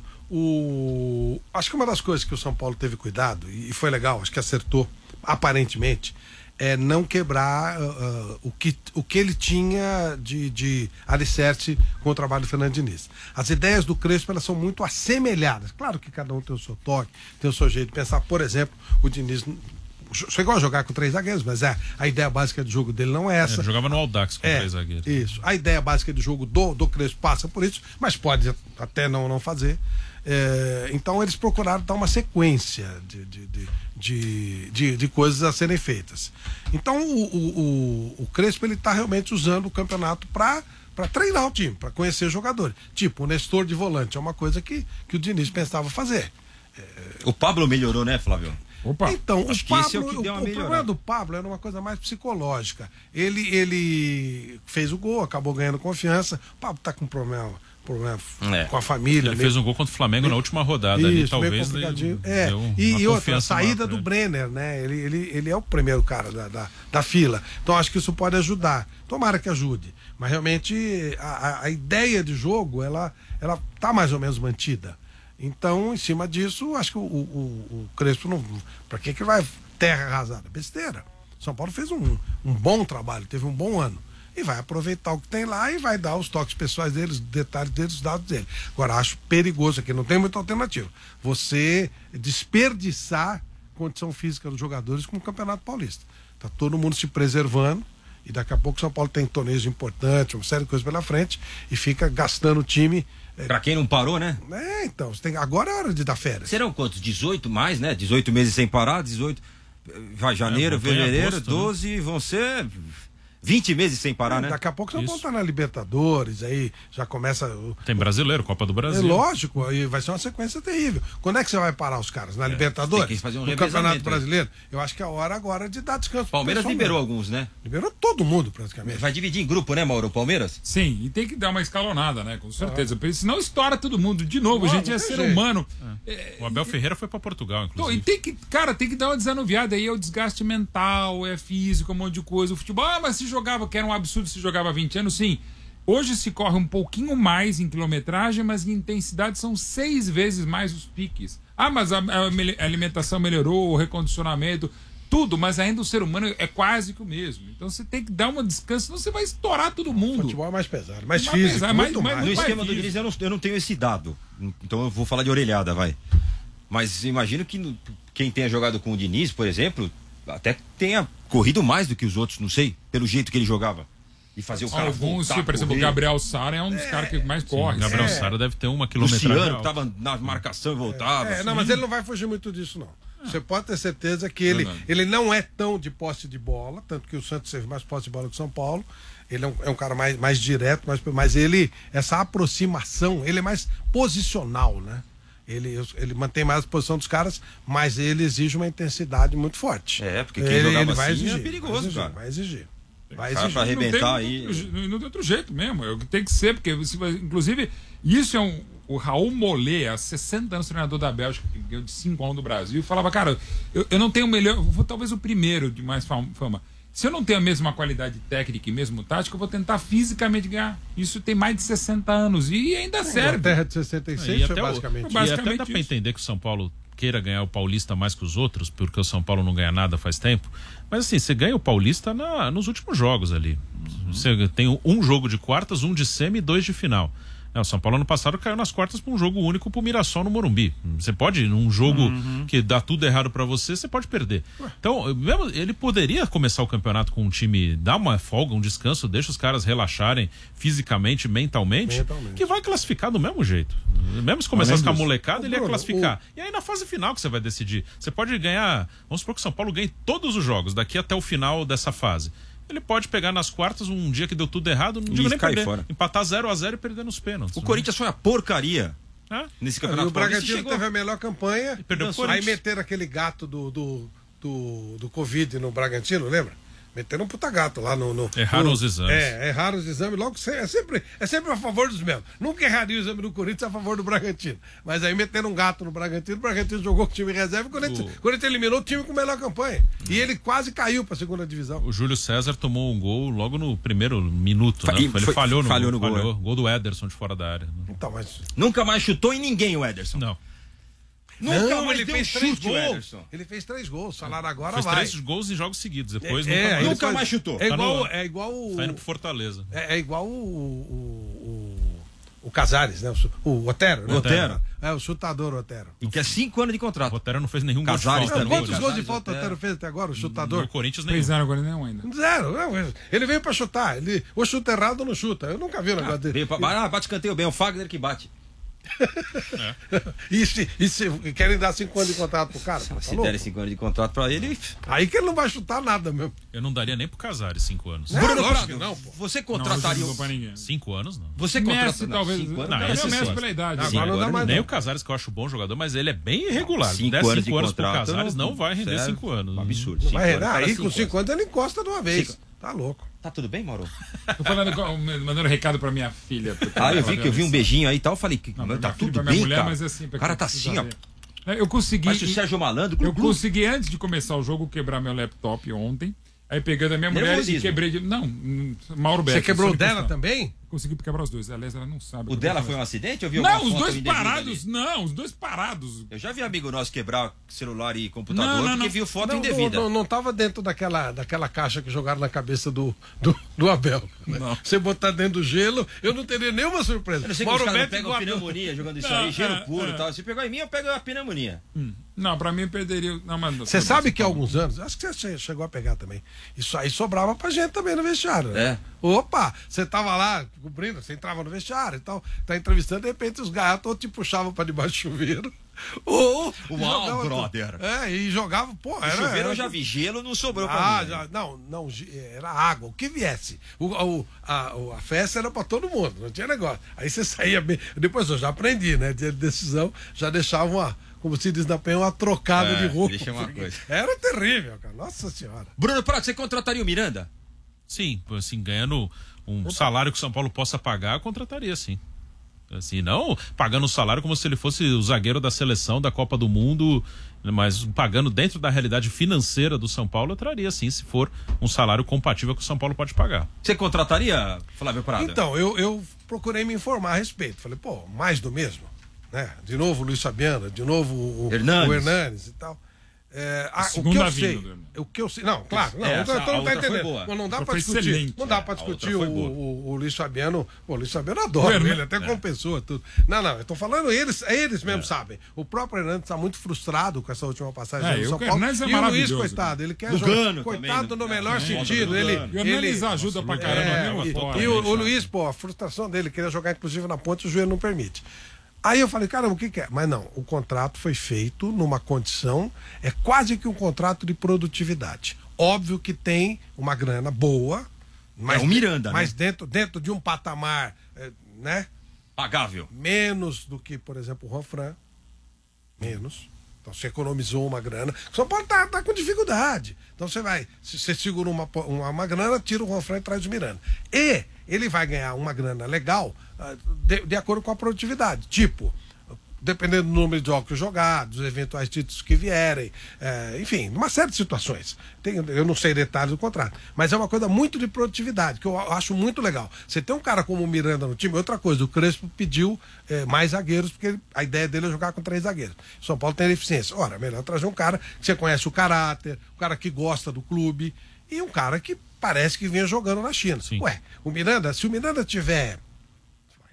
o... acho que uma das coisas que o São Paulo teve cuidado, e foi legal, acho que acertou, aparentemente, é não quebrar uh, uh, o, que, o que ele tinha de, de alicerce com o trabalho do Fernando Diniz. As ideias do Crespo, elas são muito assemelhadas. Claro que cada um tem o seu toque, tem o seu jeito de pensar. Por exemplo, o Diniz chegou a jogar com três zagueiros, mas é, a ideia básica do jogo dele não é É, essa. ele jogava no Audax com É, três zagueiros. isso. A ideia básica do jogo do, do Crespo passa por isso, mas pode até não, não fazer. É, então eles procuraram dar uma sequência de, de, de, de, de, de coisas a serem feitas. Então o, o, o, o Crespo ele está realmente usando o campeonato para para treinar o time, para conhecer jogadores. Tipo, o Nestor de volante é uma coisa que, que o Diniz pensava fazer. O Pablo melhorou, né, Flávio? Opa, Então, acho o que Pablo, esse é o que o, deu uma o melhorada. problema do Pablo era uma coisa mais psicológica. Ele, ele fez o gol, acabou ganhando confiança. O Pablo tá com problema, problema É. com a família. Ele meio- fez um gol contra o Flamengo na última rodada. ali, Isso, meio talvez complicadinho. ele É. deu uma E, e outra, a confiança saída maior do pra Brenner, né? Ele, ele, ele é o primeiro cara da, da, da fila. Então acho que isso pode ajudar. Tomara que ajude. Mas realmente a, a, a ideia de jogo, ela, ela tá mais ou menos mantida. Então, em cima disso, acho que o, o, o Crespo não. Pra que que vai terra arrasada? Besteira. São Paulo fez um, um bom trabalho, teve um bom ano. E vai aproveitar o que tem lá e vai dar os toques pessoais deles, detalhes deles, os dados dele. Agora, acho perigoso aqui, não tem muita alternativa. Você desperdiçar condição física dos jogadores com o Campeonato Paulista. Tá todo mundo se preservando e daqui a pouco o São Paulo tem torneios importantes, uma série de coisas pela frente e fica gastando o time. É, Pra quem não parou, né? é, então, você tem, agora é hora de dar férias. Serão quantos? dezoito mais, né? dezoito meses sem parar, dezoito. Vai janeiro, É, voltou em fevereiro, agosto, né? doze, vão ser vinte meses sem parar, né? Daqui a pouco o São Paulo Isso. tá na Libertadores, aí já começa. o- Tem brasileiro, Copa do É Brasil. lógico, aí vai ser uma sequência terrível. Quando é que você vai parar os caras? Na Libertadores? tem que fazer um no revezamento Campeonato aí. Brasileiro? Eu acho que é a hora agora de dar descanso. pro Palmeiras pessoal liberou mesmo. alguns, né? Liberou todo mundo, praticamente. Vai dividir em grupo, né, Mauro? Palmeiras? sim, e tem que dar uma escalonada, né? Com certeza. Porque senão estoura todo mundo. De novo, Não, a gente não é tem ser jeito. humano. O Abel Ferreira foi pra Portugal, Então, e inclusive. tem que, cara, tem que dar uma desanuviada aí, é o desgaste mental, é físico, um monte de coisa. O futebol, ah, mas se jogava, que era um absurdo se jogava há vinte anos, sim. Hoje se corre um pouquinho mais em quilometragem, mas em intensidade são seis vezes mais os piques. Ah, mas a, a mele- a alimentação melhorou, o recondicionamento, tudo, mas ainda o ser humano é quase que o mesmo. Então você tem que dar uma descanso, senão você vai estourar todo mundo. Futebol é mais pesado, mais Mais físico, pesado, mais- muito mais- mais. No Não esquema vai do vir. Diniz eu não, eu não tenho esse dado. Então eu vou falar de orelhada, vai. Mas imagino que no- quem tenha jogado com o Diniz, por exemplo, até tenha corrido mais do que os outros, não sei, pelo jeito que ele jogava. E fazer o cara Alguns, voltar, por exemplo, o correr. Gabriel Sara é um dos caras que mais corre. Gabriel É. Sara deve ter uma quilometragem. Luciano, que alta. tava na marcação e voltava. É, não, mas ele não vai fugir muito disso, não. Você pode ter certeza que ele, Verdade. ele não é tão de posse de bola, tanto que o Santos teve mais posse de bola que o São Paulo. Ele é um, é um cara mais, mais direto, mais, mas ele, essa aproximação, ele é mais posicional, né? Ele, ele mantém mais a posição dos caras, mas ele exige uma intensidade muito forte. É, porque quem ele, jogava ele vai assim é exigir, perigoso, vai exigir, cara. Vai exigir. Vai Cara, exigir. pra arrebentar não aí. tem, outro je- Não tem outro jeito mesmo. É o que tem que ser, porque você vai- inclusive, isso é um. O Raul Mollet, há sessenta anos, treinador da Bélgica, que ganhou de cinco a um do Brasil, falava, cara, eu, eu não tenho o melhor. Vou talvez o primeiro de mais fam- fama. Se eu não tenho a mesma qualidade técnica e mesmo tática, eu vou tentar fisicamente ganhar. Isso tem mais de sessenta anos. E ainda serve. Terra de sessenta e seis E foi até, o- basicamente. e Basicamente até dá pra isso. entender que o São Paulo queira ganhar o Paulista mais que os outros, porque o São Paulo não ganha nada faz tempo. Mas assim, você ganha o Paulista na, nos últimos jogos ali. Você tem um jogo de quartas, um de semi e dois de final. É, o São Paulo ano passado caiu nas quartas para um jogo único pro Mirassol no Morumbi. Você pode, num jogo uhum. que dá tudo errado para você, você pode perder. Ué. Então, mesmo, ele poderia começar o campeonato com um time, dar uma folga, um descanso, deixa os caras relaxarem fisicamente, mentalmente, mentalmente. que vai classificar do mesmo jeito. Mesmo se começasse com a molecada, ele ia classificar. O... E aí na fase final que você vai decidir. Você pode ganhar, vamos supor que o São Paulo ganhe todos os jogos daqui até o final dessa fase. Ele pode pegar nas quartas um dia que deu tudo errado, não digo nem perder, fora. Empatar zero a zero e perder nos pênaltis. O né? Corinthians foi uma porcaria é? nesse campeonato. E o Bragantino teve a melhor campanha. E perdeu o aí meteram aquele gato do, do, do, do Covid no Bragantino, lembra? Meteram um puta gato lá no... no erraram no, os exames. É, erraram os exames. Logo, é sempre, é sempre a favor dos mesmos. Nunca erraria o exame do Corinthians a favor do Bragantino. Mas aí meteram um gato no Bragantino, o Bragantino jogou com o time reserva e o Corinthians, o Corinthians eliminou o time com melhor campanha. Hum. E ele quase caiu pra segunda divisão. O Júlio César tomou um gol logo no primeiro minuto, Fa né? Ele foi, falhou no, falhou no falhou, gol. Falhou. Gol do Ederson de fora da área. Então, mas... Nunca mais chutou em ninguém o Ederson. Não. Nunca não, mais ele fez três gols. Ele fez três gols. Falaram agora fez vai. três gols em jogos seguidos. Depois é, nunca, é, mais. nunca mais chutou. É igual, tá no, é igual o. Tá indo pro Fortaleza. É, é igual o, o, o, o Casares, né? O, o Otero. Né? O Otero. É, o chutador Otero. E que é cinco anos de contrato. O Otero não fez nenhum Casares gol de falta. Não, quantos Casares, gols de falta o Otero fez até agora, o chutador? No Corinthians nenhum. Fez zero agora nenhum ainda. Zero. Não, ele veio pra chutar. Ele, ou chuta errado ou não chuta. Eu nunca vi o negócio ah, dele. Veio pra, ah, bate canteio bem. O Fagner que bate. É. e, se, e se querem dar cinco anos de contrato pro cara? Se, tá se derem cinco anos de contrato pra ele. Aí que ele não vai chutar nada mesmo. Eu não daria nem pro Casares cinco anos. É, Bruno lógico Prado, que não, pô. Você contrataria. Não, não pra ninguém. Cinco anos, não. Você Messi, contrata talvez. cinco anos. Não, Não, esse é o Messi sim. pela idade. Não, Sim. agora não dá mais Nem não. o Casares, que eu acho bom jogador, mas ele é bem irregular. Cinco Desse anos cinco de anos pro contrato, Casares não vai render sério? cinco anos. Um absurdo. Não Cinco vai, anos, aí cara, com cinco cinco anos ele encosta de uma vez. Cinco. Tá louco. Tá tudo bem, Mauro? Tô falando, com- mandando recado pra minha filha. Ah, eu vi que eu vi um beijinho aí e tal. Eu falei, que Não, tá pra minha filha, tudo pra minha bem, mulher, cara. mas assim, pra O cara quem tá precisa assim, ó. ver. Eu consegui. Parece o Sérgio Malandro. Eu consegui, antes de começar o jogo, quebrar meu laptop ontem. Aí pegando a minha mulher Nervosismo. e quebrei de. Não, hum, Mauro Beto. Você quebrou o só dela encostar. também? Consegui quebrar os dois. Aliás, ela não sabe. O dela foi um acidente? Eu vi Não, alguma os foto dois indevida parados. ali. Não, os dois parados. Eu já vi amigo nosso quebrar celular e computador Não, não, porque não. viu foto Não, indevida. não, não, não tava dentro daquela, daquela caixa que jogaram na cabeça do, do, do Abel. Né? Você botar dentro do gelo, eu não teria nenhuma surpresa. Eu não sei que os Mauro caras não Beto pegam igual- pneumonia jogando isso Não, aí, gelo é, puro e é. tal. Se pegou em mim, eu pego a pneumonia. Hum. Não, pra mim eu perderia. Não, mas... Você sabe que há alguns anos, acho que você chegou a pegar também, isso aí sobrava pra gente também no vestiário. Né? É. Opa, você tava lá cobrindo, você entrava no vestiário e tal, tá entrevistando, de repente os gaiatos ou te puxavam pra debaixo do chuveiro, ou... Uau, jogava- brother. É, e jogava, pô, O era... chuveiro era- eu já vi, gelo não sobrou pra Ah, mim. já, não, não, gi- era água, o que viesse. O, o- a, o- a festa era pra todo mundo, não tinha negócio. Aí você saía bem. Depois eu já aprendi, né? Dia de decisão, já deixava uma, como se diz na penha, uma trocada É, de roupa. deixa uma porque coisa. Era terrível, cara. Nossa senhora. Bruno Prato, você contrataria o Miranda? Sim, assim, ganhando um salário que o São Paulo possa pagar, eu contrataria, sim. Assim, não pagando o salário como se ele fosse o zagueiro da seleção da Copa do Mundo, mas pagando dentro da realidade financeira do São Paulo, eu traria sim, se for um salário compatível que o São Paulo pode pagar. Você contrataria, Flávio Prado? Então, eu, eu procurei me informar a respeito. Falei, pô, mais do mesmo. Né? De novo o Luiz Fabiano, de novo o Hernandes. o Hernandes e tal. É, a- o que segunda eu sei, vinda do Hernandes. o que eu sei, não, claro, não, É, então essa- a não tá outra foi entendendo. boa. Mas não dá Essa pra foi discutir, excelente. não dá É, pra a outra discutir foi o, boa. o, o Luiz Fabiano, pô, o Luiz Fabiano adora O Hernandes- ele, até compensou tudo. Não, não, eu tô falando, eles, eles mesmos sabem. O próprio Hernandes tá muito frustrado com essa última passagem É, do e São o Paulo. Hernandes é E o Luiz, maravilhoso, coitado, ele quer Lugano jogar. também, Coitado no né? melhor É, sentido, Lugano. ele... E o Hernandes ele ajuda pra caramba é, mesmo e, fora. e o, o Luiz, pô, a frustração dele, queria jogar inclusive na ponte, o joelho não permite. Aí eu falei, caramba, o que, que é? Mas não, o contrato foi feito numa condição, é quase que um contrato de produtividade. Óbvio que tem uma grana boa, mas, É o Miranda, mas né? dentro, dentro de um patamar, é, né? Pagável. Menos do que, por exemplo, o Ronfran. Menos. Então você economizou uma grana. O São Paulo tá, tá com dificuldade. Então você vai, se você segura uma, uma, uma grana, tira o Ronfran e traz o Miranda. E ele vai ganhar uma grana legal ah, de, de acordo com a produtividade. Tipo, dependendo do número de jogos jogados, dos eventuais títulos que vierem, é, enfim, uma série de situações. Tem, eu não sei detalhes do contrato, mas é uma coisa muito de produtividade, que eu acho muito legal. Você tem um cara como o Miranda no time, outra coisa, o Crespo pediu é, mais zagueiros, porque a ideia dele é jogar com três zagueiros. O São Paulo tem deficiência. Ora, melhor trazer um cara que você conhece o caráter, um cara que gosta do clube, e um cara que parece que vinha jogando na China. Sim. Ué, o Miranda, se o Miranda tiver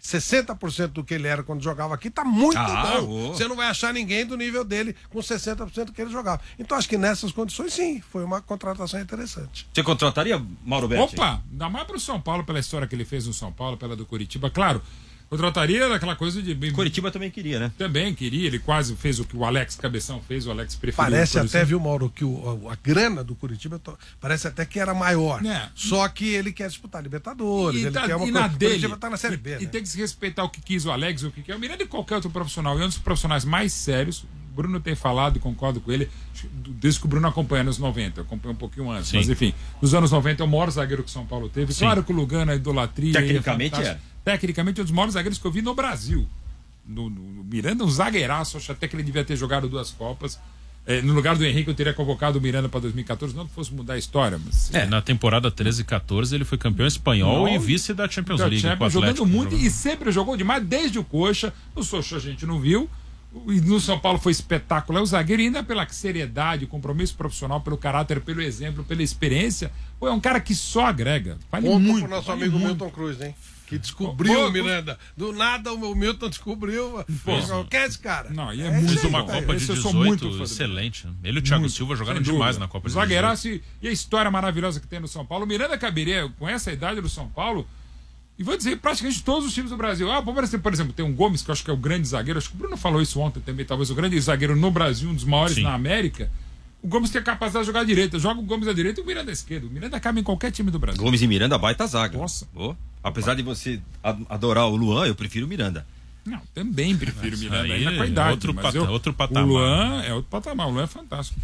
sessenta por cento do que ele era quando jogava aqui, tá muito Ah, bom. oh. Você não vai achar ninguém do nível dele com sessenta por cento do que ele jogava. Então acho que nessas condições, sim, foi uma contratação interessante. Você contrataria, Mauro Betti? Opa, ainda mais pro São Paulo, pela história que ele fez no São Paulo, pela do Curitiba. Claro, contrataria daquela coisa de... Curitiba também queria, né? Também queria, ele quase fez o que o Alex Cabeção fez, o Alex preferiu. Parece por até, exemplo. viu, Mauro, que o, a, a grana do Curitiba to- parece até que era maior. É. Só que ele quer disputar Libertadores, E, ele tá, quer uma e coisa. na O dele, Curitiba tá na Série e, B, e né? tem que se respeitar o que quis o Alex, o que quer o Miranda e qualquer outro profissional. E um dos profissionais mais sérios, o Bruno tem falado e concordo com ele, desde que o Bruno acompanha nos noventa, eu acompanho um pouquinho antes, Sim. mas enfim, nos anos noventa é o maior zagueiro que o São Paulo teve. Sim. Claro que o Lugano, a idolatria... Tecnicamente é. Tecnicamente é um dos maiores zagueiros que eu vi no Brasil. No, no, no Miranda, um zagueiraço, acho até que ele devia ter jogado duas Copas. É, no lugar do Henrique, eu teria convocado o Miranda para dois mil e catorze, não que fosse mudar a história, mas. É, na temporada treze e catorze ele foi campeão espanhol Não, e vice da Champions da League. Champions, com o Atlético, jogando muito jogando. e sempre jogou demais, desde o Coxa. No Sochô a gente não viu. E no São Paulo foi espetacular. O zagueiro, ainda pela seriedade, compromisso profissional, pelo caráter, pelo exemplo, pela experiência, pô, é um cara que só agrega. Vale Ponto muito. pro nosso vale amigo muito. Milton Cruz, hein? Que descobriu Pô, o Miranda. Do nada o Milton descobriu. Pô, quem é esse cara? Não, e é É muito isso Fez aí, uma tá Copa aí. de Esse eu sou muito dezoito fã do- excelente. Né? Ele e o Thiago Muito, Silva jogaram sem demais dúvida. na Copa de Zagueiraço e, e a história maravilhosa que tem no São Paulo. O Miranda caberia, com essa idade do São Paulo, e vou dizer, praticamente todos os times do Brasil. Ah, o Palmeiras tem, por exemplo, tem um Gomes, que eu acho que é o grande zagueiro. Acho que o Bruno falou isso ontem também, talvez o grande zagueiro no Brasil, um dos maiores Sim. na América. O Gomes tem a capacidade de jogar à direita. Joga o Gomes à direita e o Miranda à esquerda. O Miranda cabe em qualquer time do Brasil. Gomes e Miranda, baita zaga. Nossa. Oh, apesar de você a- adorar o Luan, eu prefiro o Miranda. Não, também prefiro o Miranda, aí ainda com a é idade. outro mas pata- eu- outro patamar. O Luan é outro patamar. O Luan é fantástico.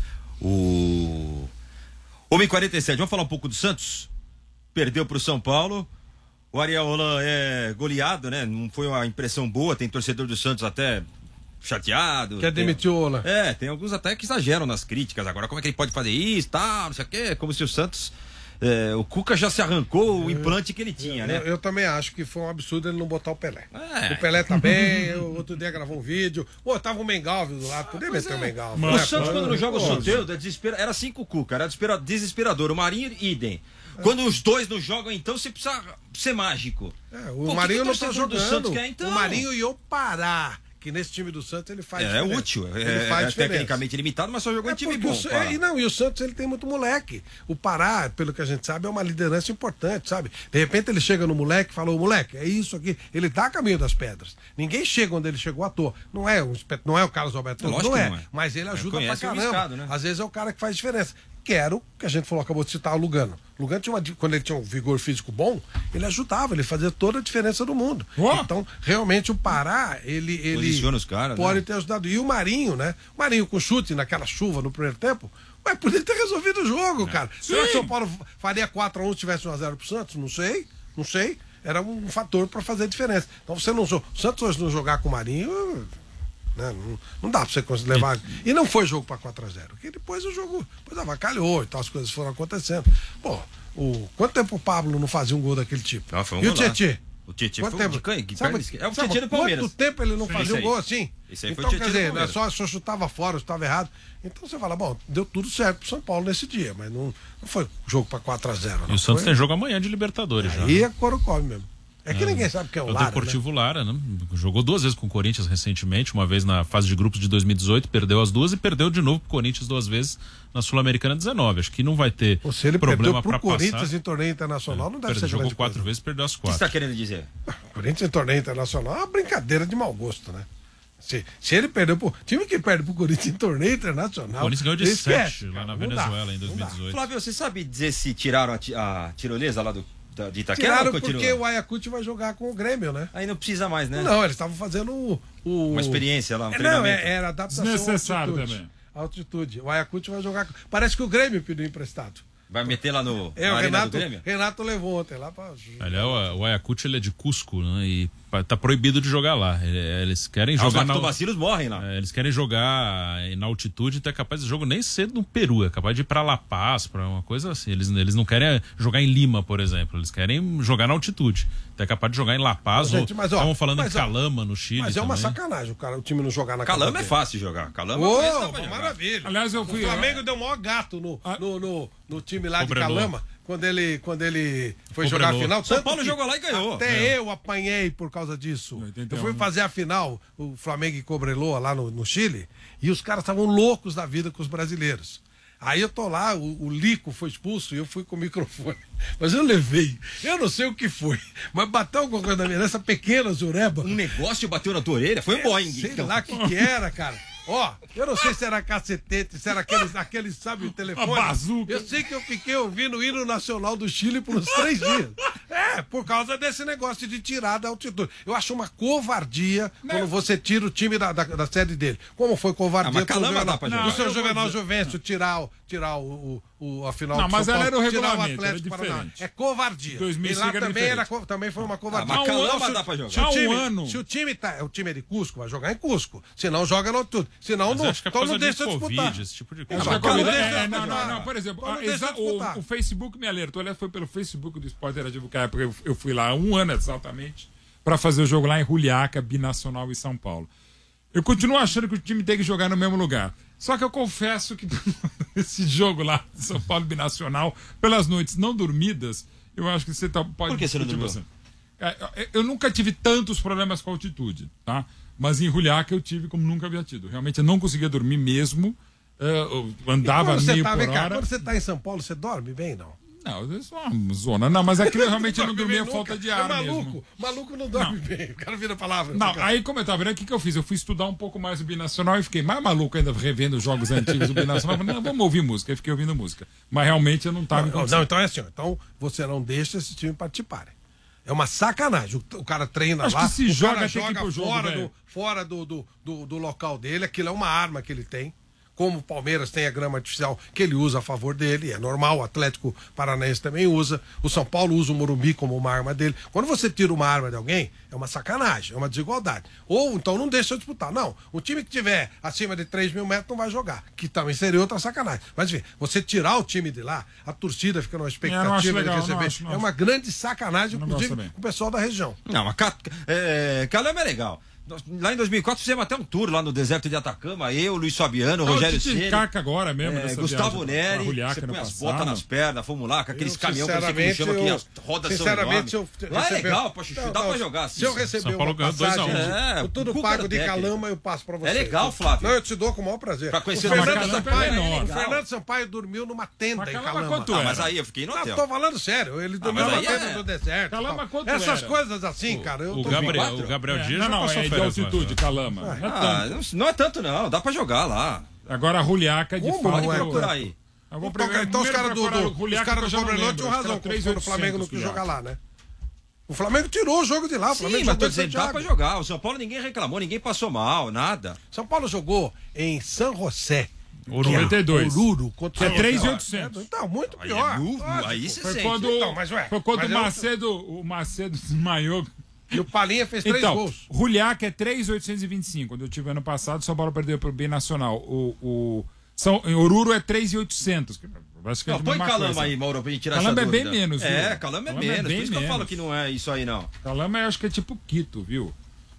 O Homem quarenta e sete, vamos falar um pouco do Santos? Perdeu pro São Paulo. O Ariel Holan é goleado, né? Não foi uma impressão boa. Tem torcedor do Santos até chateado. Quer tem- demitir o Ola? É, tem alguns até que exageram nas críticas. Agora, como é que ele pode fazer isso, tal, não sei o quê? Como se o Santos... é, o Cuca já se arrancou o implante que ele tinha, né? Eu, eu também acho que foi um absurdo ele não botar o Pelé. É. O Pelé tá bem, eu, outro dia gravou um vídeo. Pô, tava o Mengalvio do lado, podia meter o Mengalvio. O né? Santos, Pô, quando não joga o pô, Soteldo, é desespera... era cinco Cuca, era desespera- desesperador. O Marinho, idem. Quando os dois não jogam, então você precisa ser mágico. É, Pô, o que Marinho que não o tá torcedor do jogando. Santos quer, então? O Marinho e o Pará, que nesse time do Santos ele faz É, diferença. útil, é, Ele faz é diferença. tecnicamente limitado, mas só jogou É em time porque bom. o Sa- Pará. e não, e o Santos ele tem muito moleque. O Pará, pelo que a gente sabe, é uma liderança importante, sabe? De repente ele chega no moleque e fala, ô moleque, é isso aqui. Ele tá a caminho das pedras. Ninguém chega onde ele chegou à toa. Não é o, espe- não é o Carlos Alberto, Lógico não, que é, não é. mas ele ajuda pra conhece o caramba. riscado, né? Às vezes é o cara que faz diferença. Quero, que a gente falou, acabou de citar o Lugano. O Lugano tinha uma, di- quando ele tinha um vigor físico bom, ele ajudava, ele fazia toda a diferença do mundo. Ó. Então, realmente o Pará, ele, ele Posiciona os caras, pode né? ter ajudado. E o Marinho, né? O Marinho com chute naquela chuva no primeiro tempo, vai poder ter resolvido o jogo, cara. Será que o São Paulo faria quatro a um se tivesse um a zero pro Santos? Não sei, não sei. Era um fator para fazer a diferença. Então você não joga. O Santos hoje não jogar com o Marinho, né? Não, não dá pra você conseguir levar. E não foi jogo para quatro a zero. Porque depois o jogo depois avacalhou e tal, as coisas foram acontecendo. Pô, o, quanto tempo o Pablo não fazia um gol daquele tipo? Ah, foi um e o golaço. Tietê? O Tietê Quanto foi tempo? de canha, que Sabe- perna esquerda. É o sabe Tietê do Palmeiras. Quanto tempo ele não Sim, fazia esse um aí. gol assim? Esse aí foi Então, o quer Tietê do dizer, Palmeiras. só, só chutava fora, estava errado. Então você fala, bom, deu tudo certo pro São Paulo nesse dia, mas não, não foi jogo para quatro a zero. E o Santos tem jogo amanhã de Libertadores já. Aí é couro come mesmo. É que ninguém sabe o que é o É o Lara, né? Deportivo Lara, né? Jogou duas vezes com o Corinthians recentemente, uma vez na fase de grupos de dois mil e dezoito, perdeu as duas e perdeu de novo pro Corinthians duas vezes na Sul-Americana dezenove. Acho que não vai ter Ou se ele problema perdeu pro para Corinthians passar. em torneio internacional, não deve Perde- ser jogou grande quatro coisa. vezes, perdeu as O que você quatro. está querendo dizer? Corinthians em torneio internacional é uma brincadeira de mau gosto, né? Se, se ele perdeu pro. Time que perde pro Corinthians em torneio internacional. O Corinthians ganhou de esquece, sete lá cara, na não dá, Venezuela em não dá. dois mil e dezoito. Flávio, você sabe dizer se tiraram a, ti- a tirolesa lá do, da, de Itaquera Tiraram ou continua? porque o Ayacucho vai jogar com o Grêmio, né? Aí não precisa mais, né? Não, eles estavam fazendo o, o- Uma experiência lá, um É, não, treinamento. é, era adaptação Desnecessário à altitude. também. Altitude. O Ayacucho vai jogar. com- Parece que o Grêmio pediu emprestado. Vai meter lá no É, na o arena Renato, do Grêmio? Renato levou ontem lá pra. Aliás, o Ayacucho ele é de Cusco, né? E pa- tá proibido de jogar lá. Ele- Eles querem Ah, os jogar na, lactobacilos morrem lá. é, eles querem jogar na altitude, então é capaz de jogo nem ser no Peru, é capaz de ir pra La Paz, pra uma coisa assim. Eles, eles não querem jogar em Lima, por exemplo, eles querem jogar na altitude. Então é capaz de jogar em La Paz, Gente, ou mas, ó, estavam falando mas, em ó, Calama, no Chile. Mas é uma também. sacanagem o, cara, o time não jogar na Calama é Calama fácil de jogar. Calama Ô, é fácil pra jogar. maravilha. Aliás, eu fui- O Flamengo deu o maior gato no, Ah. no, no, no time lá Cobrelou. de Calama, quando ele, quando ele foi Cobrelou. jogar a final. São tanto Paulo que jogou lá e ganhou. Até É. eu apanhei por causa disso. oitenta e um, Eu fui né? fazer a final, o Flamengo e Cobreloa lá no, no Chile, e os caras estavam loucos da vida com os brasileiros. Aí eu tô lá, o, o Lico foi expulso e eu fui com o microfone. Mas eu levei, eu não sei o que foi, mas bateu alguma coisa na minha, nessa pequena zureba. Um negócio bateu na tua orelha? Foi um Boeing. Sei então. lá o que, que era, cara. Ó, eu não sei se era cacetete, se era aqueles, aqueles sabe, o telefone. Uma bazuca. Eu sei que eu fiquei ouvindo o hino nacional do Chile por uns três dias. É, por causa desse negócio de tirar da altitude. Eu acho uma covardia quando você tira o time da, da, da sede dele. Como foi covardia Ah, mas do seu Calama Juvenal, dá pra do jogar. seu Não, eu Juvenal vou dizer- Juvencio tirar, o, tirar o, o, o, a final Não, do mas São ela Paulo, era o tirar regulamento, Atlético era Paranaense. diferente. É covardia. dois mil e E cinco lá era também, era, diferente. co- também foi uma covardia. Ah, mas Há um Calama ano, dá se- pra jogar. Se o Há um time, ano. se o time tá, o time é de Cusco, vai jogar em Cusco. Senão joga no altitude. Senão Mas não, acho que é por então não causa de deixa Covid, disputar. esse tipo de É, coisa. mas Mas Calama como- deixa é, disputar. não, não, não, por exemplo, Então não a- deixa exa- disputar. o, o Facebook me alertou, aliás, foi pelo Facebook do Esporte Interativo, que é a época eu, eu fui lá há um ano exatamente, para fazer o jogo lá em Juliaca, Binacional e São Paulo. Eu continuo achando que o time tem que jogar no mesmo lugar. Só que eu confesso que esse jogo lá, de São Paulo Binacional, pelas noites não dormidas, eu acho que você tá, pode... Por que você não discutir dormiu? bastante. É, eu- eu nunca tive tantos problemas com a altitude, tá? Mas em Juliaca eu tive como nunca havia tido. Realmente eu não conseguia dormir mesmo. é, eu andava Quando você meio tá, por vem cá, hora. quando você tá em São Paulo, você dorme bem, não? Não, isso é uma zona. Não, mas aquilo realmente eu não dormia Nunca. falta de É ar maluco, mesmo. maluco não dorme bem. O cara vira a palavra. Não, Fica- aí como eu tava vendo, o que, que eu fiz? Eu fui estudar um pouco mais o Binacional e fiquei mais maluco ainda revendo os jogos antigos do Binacional. Falei, não, vamos ouvir música. Aí fiquei ouvindo música. Mas realmente eu não tava em Não, condição. não, então é assim, ó, então você não deixa esse time participarem. É uma sacanagem. O, o cara treina Acho lá, que se o joga, cara tem que ir joga pro jogo, fora, velho. do, fora do, do, do, do local dele, aquilo é uma arma que ele tem. Como o Palmeiras tem a grama artificial que ele usa a favor dele, é normal, o Atlético Paranaense também usa, o São Paulo usa o Morumbi como uma arma dele. Quando você tira uma arma de alguém, é uma sacanagem, é uma desigualdade. Ou então não deixa disputar. Não, o time que tiver acima de três mil metros não vai jogar, que também seria outra sacanagem. Mas enfim, você tirar o time de lá, a torcida fica numa É, eu não acho expectativa legal, de não receber. acho, não é acho. uma grande sacanagem, Eu não inclusive, gosto também. com o pessoal da região. Não, mas Ca- é, Calama é legal. Nós- Lá em dois mil e quatro fizemos até um tour lá no deserto de Atacama, eu, Luiz Fabiano, Não, Rogério eu tive Ceni, caca agora mesmo. é, dessa Gustavo viagem pra Neri, Juliaca você no põe as passado. botas nas pernas, fomos lá com aqueles Eu, caminhões que você sinceramente, chama aqui, eu- as rodas são sinceramente, enormes. eu Lá é receber- legal, poxa, Não, dá não, pra jogar assim. Se eu receber São Paulo uma ganhou dois a um. passagem, É, eu tudo Cuca pago era de técnico. Calama, eu passo pra você. É legal, Flávio. Não, eu te dou com o maior prazer. Pra conhecer o o Fernando Calama Sampaio, é enorme. o Fernando Sampaio dormiu numa tenda Mas em Calama Calama. quanto Ah, era? mas aí eu fiquei no Não, hotel. tô falando sério, ele dormiu mas numa aí tenda é- do deserto. Calama tal. quanto Essas era? coisas assim, cara, eu O tô Gabriel, quatro. o Gabriel É, Dias não, já não, passou é de férias lá. altitude, Calama. Não é Ah, tanto. não, não é tanto não, dá pra jogar lá. Agora a Ruliaca de Como fato. não é? Procurar aí. Eu vou Então, primeiro- então os primeiro caras do, procurar do, o Juliaca, os caras que eu do já não Cobreloa lembro, tinham acho que razão era quando foi no Flamengo no que três mil e oitocentos jogar lá, né? O Flamengo tirou o jogo de lá. O Flamengo Sim, mas jogou tô em dizendo, dá Santiago. pra jogar. O São Paulo ninguém reclamou, ninguém passou mal, nada. São Paulo jogou em San José. Oruro. noventa e dois. Oruro. Contra Que é o três mil e Santos. oitocentos. Então, muito Aí, pior. é nu- lógico. aí você Foi sente. quando, Então, mas, ué, foi quando mas o eu- Macedo, o Macedo desmaiou. E o Palinha fez três Então, gols. Juliaca é três mil oitocentos e vinte e cinco. Quando eu tive ano passado, São Paulo perdeu para o Binacional. O, o São, em Oruro é três mil e oitocentos. que basicamente Não, põe a mesma Calama coisa. aí, Mauro, pra gente tirar Calama essa é bem dúvida. menos, É, viu? Calama é Calama é menos. bem Por isso que eu menos. falo que não é isso aí, não. Calama eu acho que é tipo Quito, viu?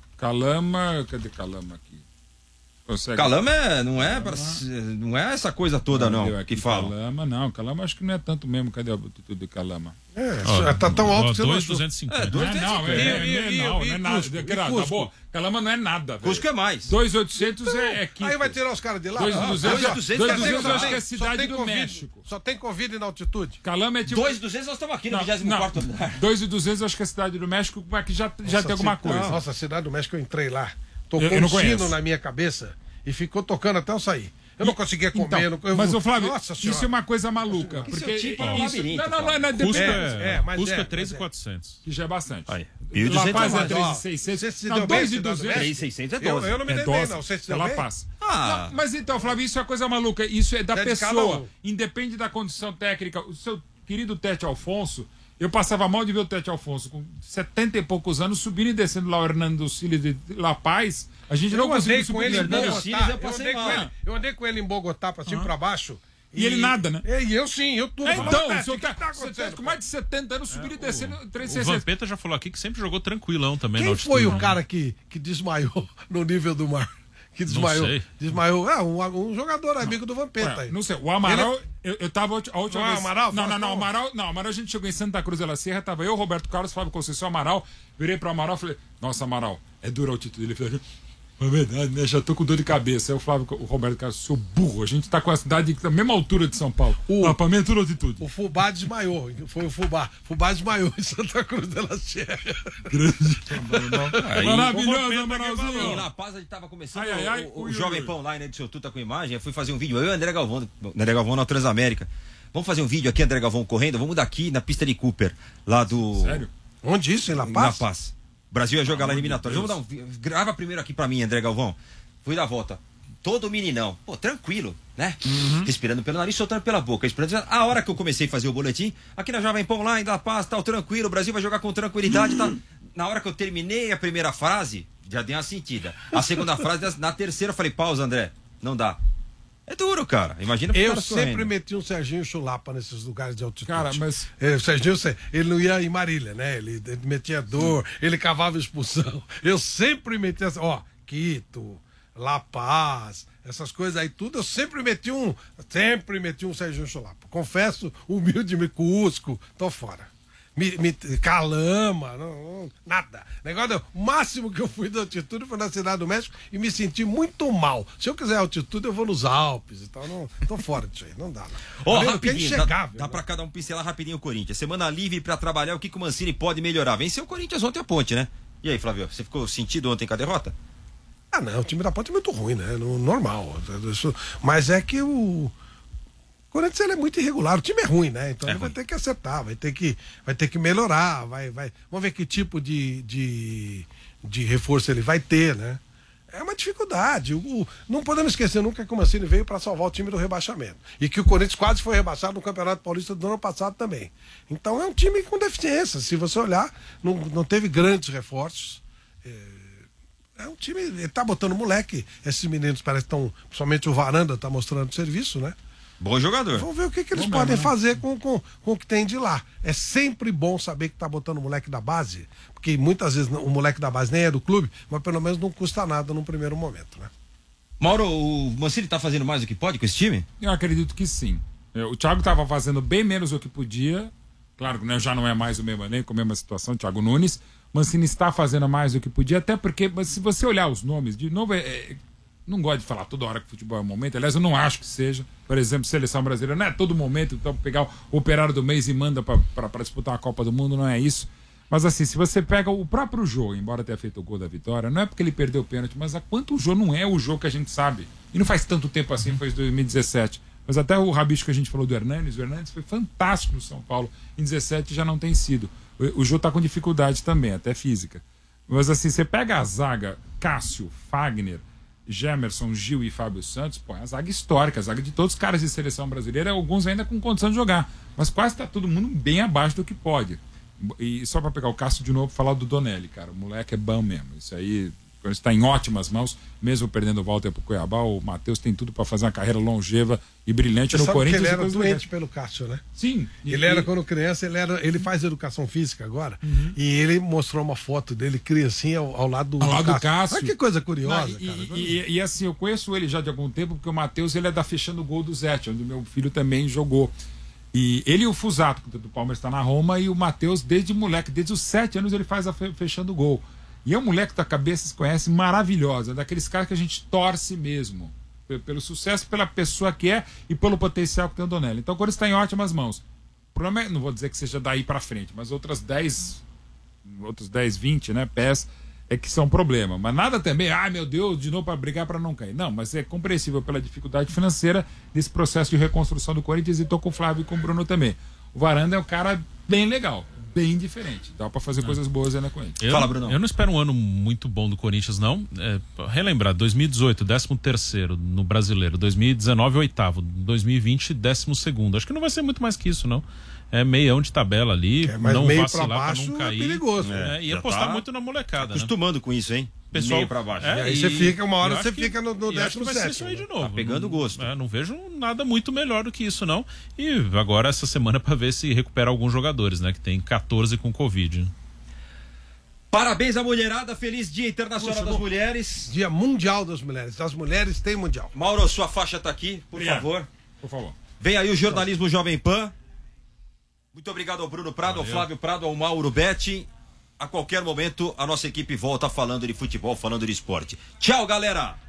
Calama. Cadê Calama aqui? Consegue... Calama é, não, é pra, não é essa coisa toda, não, deu aqui que falam. Calama, não. Calama acho que não é tanto mesmo. Cadê a altitude de Calama? É, Ó, tá tão alto que você não dois, achou. duzentos e cinquenta. É, dois- Não, é, não, é, E- é, e- é, e- não, e não é nada. Cusco? E Tá Cusco? bom. Calama não é nada. velho. Cusco é mais. dois mil e oitocentos é, é Quito. Aí vai tirar os caras de lá? dois mil e Não, duzentos só- dois mil e duzentos só é tem- Covid, só acho tem- que é só cidade tem do Covid. México. Só tem Covid na altitude. Calama é tipo. dois mil e duzentos nós estamos aqui no Não, vigésimo quarto andar. dois mil e duzentos acho que é a cidade do México, mas que já, já tem alguma Nossa, coisa. Nossa, a cidade do México eu entrei lá. Tocou Eu- eu não um sino conheço. na minha cabeça e ficou tocando até eu sair. Eu não conseguia comer. Então, eu não, eu, mas, ô Flávio, Nossa isso senhora. é uma coisa maluca. Isso Porque é tipo um isso, labirinto, não, não, não, não, Cusco depende. é, é, mas Cusco é, é três mas mil é. e quatrocentos. Que já é bastante. Aí. La Paz é mais, três ó, mil e seiscentos. você se Não, deu bem, dois mil e Cidade do duzentos. três mil e seiscentos é Eu, doze. eu não me É dei bem, doze. não. Você se deu Ela bem? passa. Ah. Não, mas então, Flávio, isso é coisa maluca. Isso é da É de cada pessoa. um. Independe da condição técnica. O seu querido Tete Alfonso, eu passava mal de ver o Tete Alfonso com setenta e poucos anos subindo e descendo lá o Hernando Siles de La Paz. A gente não Eu andei conseguiu com subir ele o em Hernando Hernando Siles, Bogotá. eu Eu passei andei com mal. ele- eu andei com ele em Bogotá, pra cima e pra baixo. E ele nada, né? E eu sim, eu tudo. É, Falei, então, "Tete, o seu o que tá Tete, você acontecendo, Tete com mais de setenta anos subindo e descendo três O mil e seiscentos. Vampeta já falou aqui que sempre jogou tranquilão também na Quem altitude. foi o cara que, que desmaiou no nível do mar? Que desmaiou. sei. Desmaiou. Ah, um, um jogador amigo do Vampeta Ué, aí. não sei, o Amaral, Eu, eu tava a última Não é vez. Amaral? Não, não, não, Fala, Amaral. Não, Amaral a gente chegou em Santa Cruz de la Sierra, tava eu, Roberto Carlos, Flávio Conceição, Amaral. Virei pro Amaral e falei, nossa, Amaral, é dura a altitude. Ele falou, é verdade, né? Já tô com dor de cabeça. Aí o Flávio, o Roberto Carlos, seu burro, a gente tá com a cidade da mesma altura de São Paulo. O- Não, pra mim é tudo altitude. O Fubá desmaiou. Foi o Fubá. Fubá desmaiou em Santa Cruz de la Sierra. Aí, Maravilhoso, como Amaralzinho. Em La Paz a gente tava começando Ai, ai, ai, o, o ui, Jovem ui. Pão lá, né, de seu Tuta com imagem. Eu fui fazer um vídeo, eu e o André Galvão, André Galvão na Transamérica. Vamos fazer um vídeo aqui, André Galvão correndo, vamos daqui na pista de Cooper, lá do... Sério? Onde isso? Em La Em Paz? La Paz. O Brasil ia jogar lá Amor em de eliminatório. Deus. Vamos dar um... vi- Grava primeiro aqui pra mim, André Galvão. Fui dar a volta. Todo meninão. Pô, tranquilo, né? Respirando pelo nariz, soltando pela boca. Esperando... A hora que eu comecei a fazer o boletim, aqui na Jovem Pão lá em La Paz, tal, tranquilo, o Brasil vai jogar com tranquilidade, tal. Na hora que eu terminei a primeira frase, já dei uma sentida. A segunda frase, na terceira eu falei, pausa, André. Não dá. É duro, cara. Imagina pro Eu cara sempre correndo. meti um Serginho Chulapa nesses lugares de altitude. Cara, mas- É, o Serginho, ele não ia em Marília, né? Ele, ele metia dor, ele cavava expulsão. Eu sempre metia assim, ó, Quito, La Paz, essas coisas aí tudo, eu sempre meti um, sempre meti um Serginho Chulapa. Confesso, humilde, me Cusco, tô fora. Me, me- Calama, não, não, nada. Negócio, o máximo que eu fui da altitude foi na Cidade do México e me senti muito mal. Se eu quiser altitude, eu vou nos Alpes e tal. Não, tô fora disso aí, não dá. Não. Ó, Ali, rapidinho, que é dá, inchegável, dá né? pra cada um pincelar rapidinho o Corinthians. Semana livre pra trabalhar, o que, que o Mancini pode melhorar? Venceu o Corinthians ontem a Ponte, né? E aí, Flávio, você ficou sentido ontem com a derrota? Ah, não, o time da Ponte é muito ruim, né? No- Normal. Isso- Mas é que o. O Corinthians ele é muito irregular, o time é ruim, né? Então É ele vai ruim. ter que acertar, vai ter que, vai ter que melhorar, vai, vai. Vamos ver que tipo de, de, de reforço ele vai ter, né? É uma dificuldade. O, o- não podemos esquecer nunca que o Mancini veio para salvar o time do rebaixamento. E que o Corinthians quase foi rebaixado no Campeonato Paulista do ano passado também. Então é um time com deficiência. Se você olhar, não, não teve grandes reforços. É um time, ele tá botando moleque. Esses meninos parecem que estão, principalmente o Varanda tá mostrando serviço, né? Bom jogador. Vamos ver o que, que eles Bom podem mesmo, né? fazer com, com, com o que tem de lá. É sempre bom saber que tá botando o moleque da base, porque muitas vezes o moleque da base nem é do clube, mas pelo menos não custa nada num primeiro momento, né? Mauro, o Mancini tá fazendo mais do que pode com esse time? Eu acredito que sim. O Thiago estava fazendo bem menos do que podia. Claro que né, já não é mais o mesmo elenco, a mesma situação, Thiago Nunes. Mancini está fazendo mais do que podia, até porque, mas se você olhar os nomes, de novo, é, é, não gosto de falar toda hora que o futebol é um momento. Aliás, eu não acho que seja. Por exemplo, seleção brasileira não é todo momento, então pegar o operário do mês e manda para disputar a Copa do Mundo, não é isso. Mas assim, se você pega o próprio Jô, embora tenha feito o gol da vitória, não é porque ele perdeu o pênalti, mas há quanto o Jô não é o Jô que a gente sabe. E não faz tanto tempo assim, foi em dois mil e dezessete. Mas até o rabicho que a gente falou do Hernanes, o Hernanes foi fantástico no São Paulo. Em dezessete já não tem sido. O, o Jô tá com dificuldade também, até física. Mas assim, você pega a zaga Cássio, Fagner, Gemerson, Gil e Fábio Santos, pô, é a zaga histórica, a zaga de todos os caras de seleção brasileira, alguns ainda com condição de jogar. Mas quase tá todo mundo bem abaixo do que pode. E só para pegar o Cássio de novo, falar do Donelli, cara. O moleque é bom mesmo. Isso aí está em ótimas mãos, mesmo perdendo o Walter pro Cuiabá. O Matheus tem tudo para fazer uma carreira longeva e brilhante Você no sabe que Corinthians. ele e era depois no doente resto. pelo Cássio, né? Sim. e- Ele era e- quando criança, ele, era, ele faz educação física agora, e ele mostrou uma foto dele, criancinha, ao, ao lado do, Ao lado do Cássio. Olha que coisa curiosa, Não, e, cara. e- e- e, assim, eu conheço ele já de algum tempo, porque o Matheus ele é da Fechando o Gol do Zete, onde meu filho também jogou. E ele e o Fusato, que do Palmeiras está na Roma, e o Matheus, desde moleque, desde os sete anos, ele faz a fe- Fechando o Gol. E é um moleque da cabeça, se conhece, maravilhosa, daqueles caras que a gente torce mesmo, pe- pelo sucesso, pela pessoa que é e pelo potencial que tem o Donelli. Então, quando está em ótimas mãos. O problema é, não vou dizer que seja daí para frente, mas outras dez, outros dez, vinte, né, pés é que são problema. Mas nada também, ai meu Deus, de novo para brigar para não cair. Não, mas é compreensível pela dificuldade financeira desse processo de reconstrução do Corinthians, e tô com o Flávio e com o Bruno também. O Varanda é um cara bem legal, bem diferente. Dá para fazer coisas boas ainda com ele. Eu, Fala, Brunão. Eu não espero um ano muito bom do Corinthians, não. É, relembrar, dois mil e dezoito, décimo terceiro no Brasileiro. dois mil e dezenove, oitavo. dois mil e vinte, décimo segundo. Acho que não vai ser muito mais que isso, não. É meião de tabela ali, É, mas não meio vacilar pra pra baixo não é cair. perigoso, É, né? e Já apostar tá muito na molecada, né? Acostumando com isso, hein? Pessoal- Meio pra baixo. É, E aí você fica, uma hora eu você acho que- fica no- no e acho que vai ser décimo isso aí de sétimo, novo. Tá pegando não, gosto. é, não vejo nada muito melhor do que isso, não. E agora essa semana pra ver se recupera alguns jogadores, né? Que tem quatorze com Covid. Parabéns à mulherada, feliz Dia Internacional Puxa, das bom. Mulheres. Dia Mundial das Mulheres. As mulheres têm mundial. Mauro, sua faixa tá aqui, por Obrigado. favor. Por favor. Vem aí o jornalismo Jovem Pan. Muito obrigado ao Bruno Prado, Valeu. ao Flávio Prado, ao Mauro Betti. A qualquer momento a nossa equipe volta falando de futebol, falando de esporte. Tchau, galera!